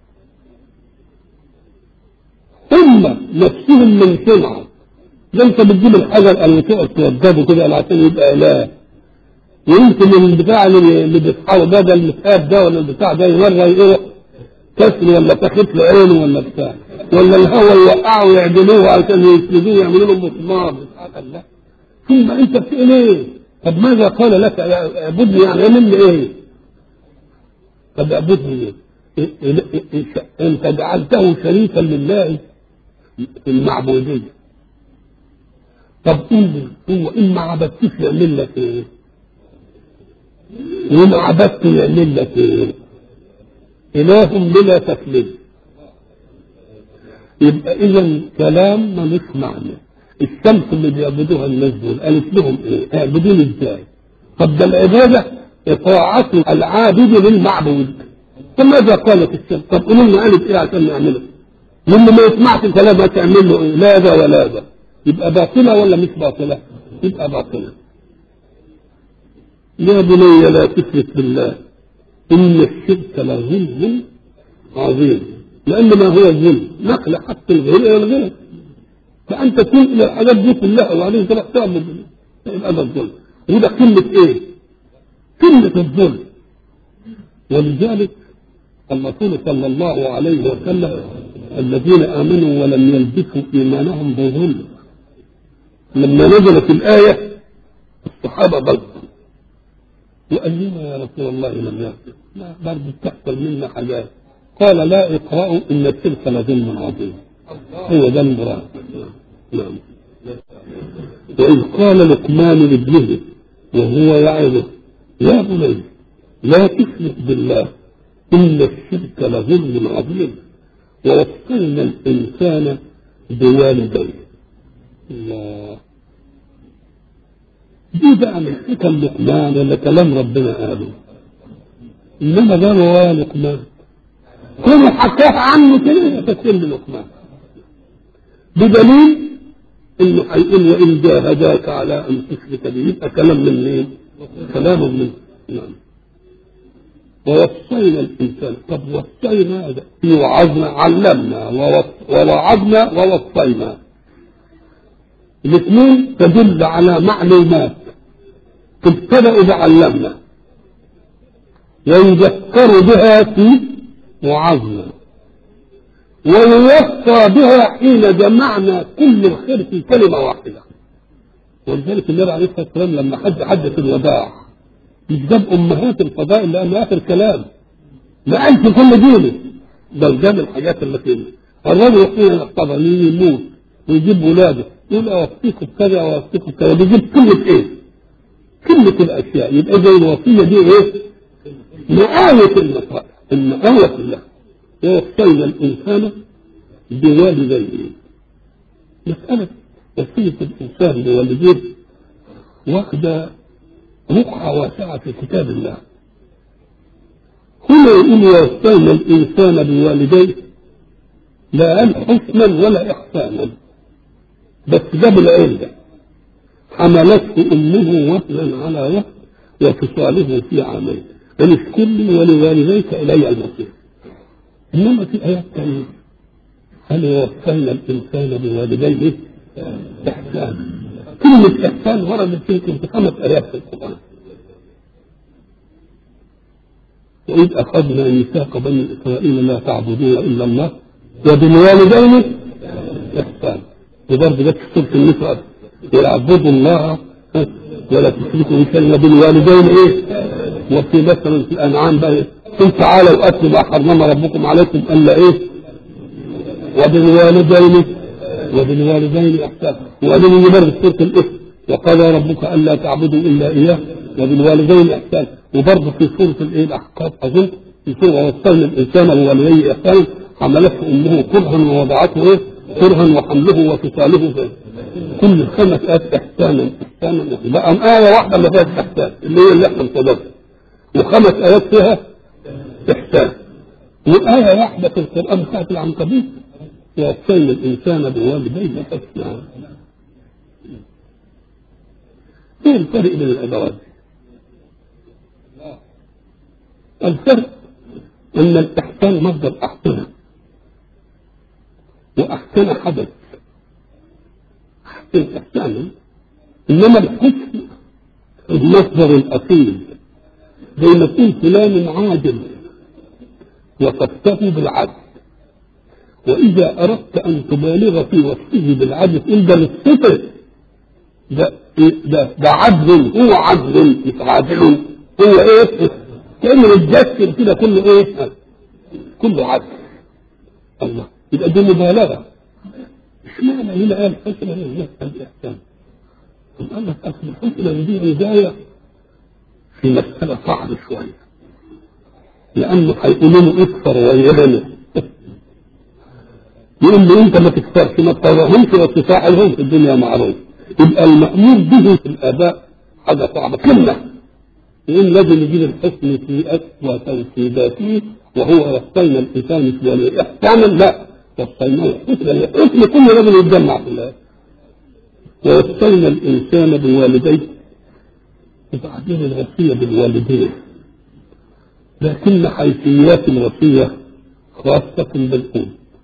هم نفسهم من صنعه. ده انت بتجيب الحجر اللي تقعد توضبه كده عشان يبقى اله، ويمكن البتاع اللي بيصحوا ده المساب ده ولا البتاع ده مره ايه كسر ولا تخيط له عينه ولا بتاع، ولا الهواء يوقعه ويعدلوه عشان يسندوه يعملوا له مسمار. لا، ثم انت بتقول ايه؟ طب ماذا قال لك اعبدني؟ يعني اعمل لي ايه؟ طب اعبدني ايه؟ انت جعلته شريكا لله في المعبودية. طب هو إن ما عبدتش يعمل لك إيه؟ وإن عبدت يعمل لك إيه؟ إله بلا تكليف. يبقى إذا كلام ملوش معنى. الشمس اللي بيعبدوها الناس دول قالت لهم إيه؟ اعبدوني إزاي؟ طب ده العبادة إطاعة العابد للمعبود. فماذا قالت الشمس؟ طب قولوا لنا قالت إيه عشان نعمله؟ لما ما يسمعش الكلام هتعمل له إيه؟ لا ده ولا ده. يبقى باطلة ولا مش باطلة؟ يبقى باطلة. يا بني لا تشرك بالله إن الشرك لظلم عظيم. لأن ما هو الظلم؟ نقل حق الغير إلى الغير. فأنت تنقل الحاجات دي كلها وبعدين تروح تعبد، يبقى ده الظلم. وده كلمة إيه؟ كلمة الظلم. ولذلك الرسول صلى الله عليه وسلم الذين آمنوا ولم يلبسوا إيمانهم بظلم، لما نزلت الآية الصحابة ضجوا وقال لنا يا رسول الله لم يلبس، لا برضه تحصل منا حاجات. قال لا اقرأوا إن الشرك لظلم عظيم. هو ده المراد. نعم. وإذ قال لقمان لابنه وهو يعظه يا بني لا تشرك بالله إن الشرك لظلم عظيم ووصينا الإنسان بوالديه. الله، دي بقى من حكم لقمان ولا كلام ربنا قاله؟ إنما ده هو لقمان كل حكاه عنه كده تسلم لقمان، بدليل إنه هيقول وإن جاهداك على أن تشرك به. يبقى كلام من مين؟ كلام من نعم. ووصينا الإنسان. طب وصينا في وعظنا، علمنا ووعظنا ووصينا، الاثنين تدل على معلومات تبتدأ بعلمنا ويذكر بها في وعظنا ويوصى بها حين جمعنا كل الخير في كلمة واحدة. ولذلك النبي عليه الصلاة والسلام لما حدث الوداع مش جاب أمهات الفضائل لأن آخر كلام ما قالش كل دينه، بل جاب الحاجات اللي فيه. الرجل حين يقتضى يموت ويجيب ولاده يقول أوصيكم بكذا وأوصيكم بكذا، بيجيب كلمة إيه؟ كلمة الأشياء. يبقى زي الوصية دي إيه؟ مآية المصائب، المآية كلها. ووصينا الإنسان بوالديه. مسألة وصية الإنسان بوالديه واخدة رقعة واسعة في كتاب الله. هنا يقول ووصينا الإنسان بوالديه، لا قال حسنا ولا إحسانا، بس ده بالعلة. حملته أمه وهنا على وهن وفصاله في عامين أن اشكر لي ولوالديك إلي المصير. إنما في آيات ثانية هل وصينا الإنسان بوالديه إحسانا. كلمة إحسان وردت يمكن في 5 آيات في القرآن. وإذ أخذنا ميثاق بني إسرائيل لا تعبدون إلا الله وبالوالدين إحسانا. وبرضه جت في سورة النساء يعبدوا الله ولا تشركوا به وبالوالدين إيه. وفي مثلا في الأنعام بقى قل تعالوا أتلوا ما حرم ربكم عليكم ألا إيه وبالوالدين إحسانا. وبعدين يجي برضه سورة الإثم وقضى ربك ألا تعبدوا إلا إياه وبالوالدين إحسانا. وبرضه في سورة الإيه الأحقاف أظن في سورة وصلنا الإنسان بوالديه إحسانا حملته أمه كرها ووضعته إيه كرها وحمله وفصاله فيه. كل 5 آيات إحسانا بقى آية واحدة اللي فيها إحسان اللي هي اللي إحنا انتظرها، و5 آيات فيها إحسان، وآية واحدة في القرآن بتاعت العنكبوت ووصينا الإنسان بوالديه إحسانا. إيه الفرق بين الأدوات؟ الفرق أن الإحسان مصدر أحسن، وأحسن حدث أحسن إحسانا، إنما الحسن المصدر الأصيل. زي ما تقول فلان عادل وصفته بالعدل، وإذا أردت أن تبالغ في وصفه بالعدل تقول ده للصفة ده عدل، هو عدل مش عادل، هو إيه كأنه الجسم كده كله إيه كله عدل. الله يبقى دي مبالغة. اشمعنى هنا قال حسنة هنا الإحسان؟ قال لك أصل الحسنة دي بداية في مسألة صعبة شوية، لأنه هيقولوا له اكفر ويلنا يقول له أنت ما تكفرش ما تطوعهمش وتصاحبهم في الدنيا معروف. يبقى المأمور به في الآباء حاجة صعبة كلمة، يقول لازم يجيب الحسن في أسوأ توكيداته وهو وصينا الإنسان بوالديه إحسانا. لا وصينا الحسن كله لازم يتجمع في الله. ووصينا الإنسان بوالديه، وبعدين الوصية بالوالدين، لكن حيثيات الوصية خاصة بالأم.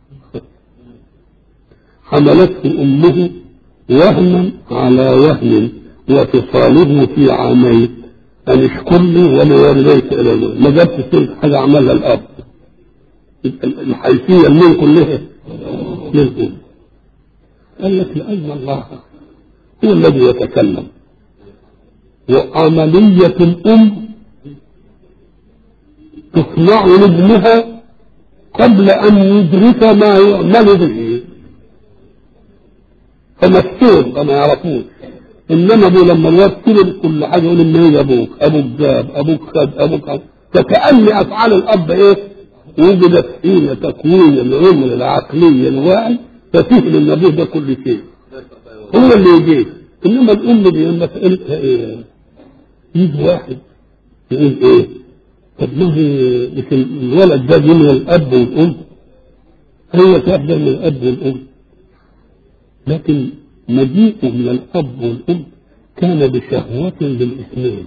حملته أمه وهنا على وهن وفصاله في عامين أن اشكر لي ولوالديك إلى الله. ما جابش سيرة حاجة عملها الأب، الحيثية المين كلها للأم. قال لك لأن الله هو الذي يتكلم، وعملية الأم تصنع لابنها قبل أن يدرك ما يعمل به، فمستور ما يعرفوش. إنما ابو لما الواد كبر كل حاجة يقول إن هي أبوك جاب أبوك خد أبوك خد. فكأن أفعال الأب إيه وجدت حين تكوين العمر العقلي الواعي فتفهم إن أبوه ده كل شيء هو اللي يجيب. إنما الأم دي لما سألتها إيه يجي واحد يقول إيه طب ما هي الولد ده من الأب والأم، هي تفضل من الأب والأم، لكن مجيئه من الأب والأم كان بشهوة للاثنين.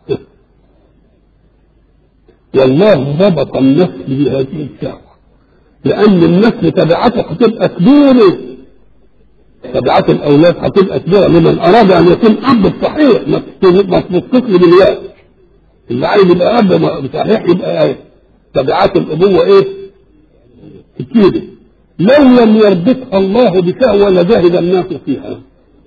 والله ربط النسل بهذه الشهوة، لأن النسل تبعته هتبقى كبيرة، تبعات الأولاد هتبقى كبيرة لمن أراد أن يكون أب صحيح ما تبصقش بالياس. اللي عايز يبقى أب صحيح يبقى إيه تبعات الأبوة إيه كتير. لو لم يربطها الله بشهوة لجاهد الناس فيها،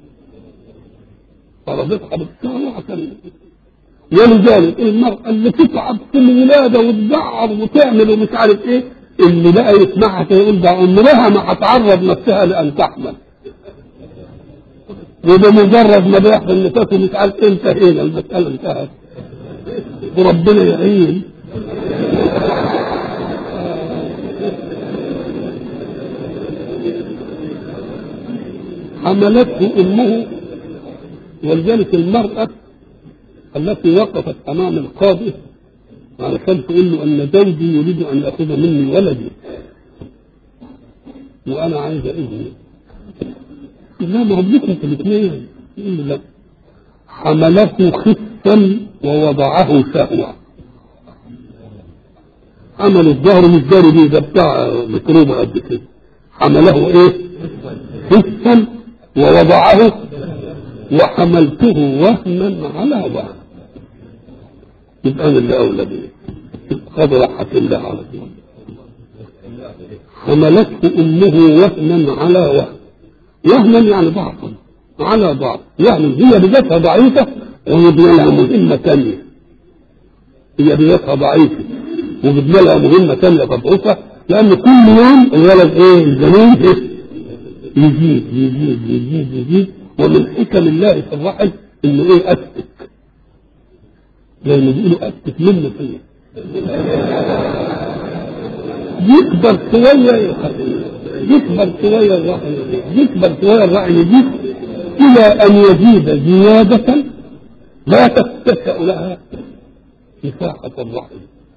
فربطها بالشهوة عشان. ولذلك المرأة اللي تتعب في الولادة وتزعر وتعمل ومش عارف ايه اللي بقى يسمعها يقول ده عمرها ما هتعرض نفسها لأن تحمل، وده مجرد ما بيحصل نفسه مش عارف انتهينا المسألة انتهت وربنا يعين. حملته أمه. ولذلك المرأة التي وقفت أمام القاضي علشان تقول له ان زوجي يريد ان ياخذ مني ولدي وانا عايز ابني. لا ما هو ابنكم انت الاثنين. يقول له لا، حمله خفا ووضعه سهوا. عمل الظهر مش داري بيه، ده بتاع ميكروب قد كده. حمله ايه؟ خفا ووضعه وحملته وهنا على وهن. يبقى انا اللي اولى بيه. قد راحت الله على طول. حملته امه وهنا على وهن. وهنا يعني ضعفا على ضعف. يعني هي بذاتها ضعيفه ويبنى لها مهمه ثانيه. هي بذاتها ضعيفه وبيبنى لها مهمه ثانيه تضعفها، لان كل يوم الولد ايه؟ الجنين يزيد يزيد يزيد يزيد. ومن حكم الله في الرحم انه ايه؟ افتك. زي ما بيقولوا افتك منه فيه. يكبر شويه يكبر شويه الرحم، يكبر شويه الرحم يزيد الى ان يزيد زياده لا تتسع لها مساحه الرحم.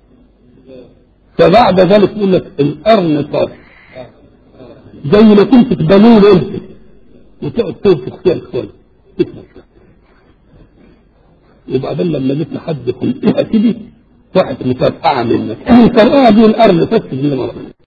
فبعد ذلك يقول لك القرن طاش، زي ما كنت تبنون انت وتقعد تنفخ فيها شويه تكبر. وبعدين لما جيت لحد خلقها كده راحت مفرقعه منك. الفرقعه دي القرن طاش.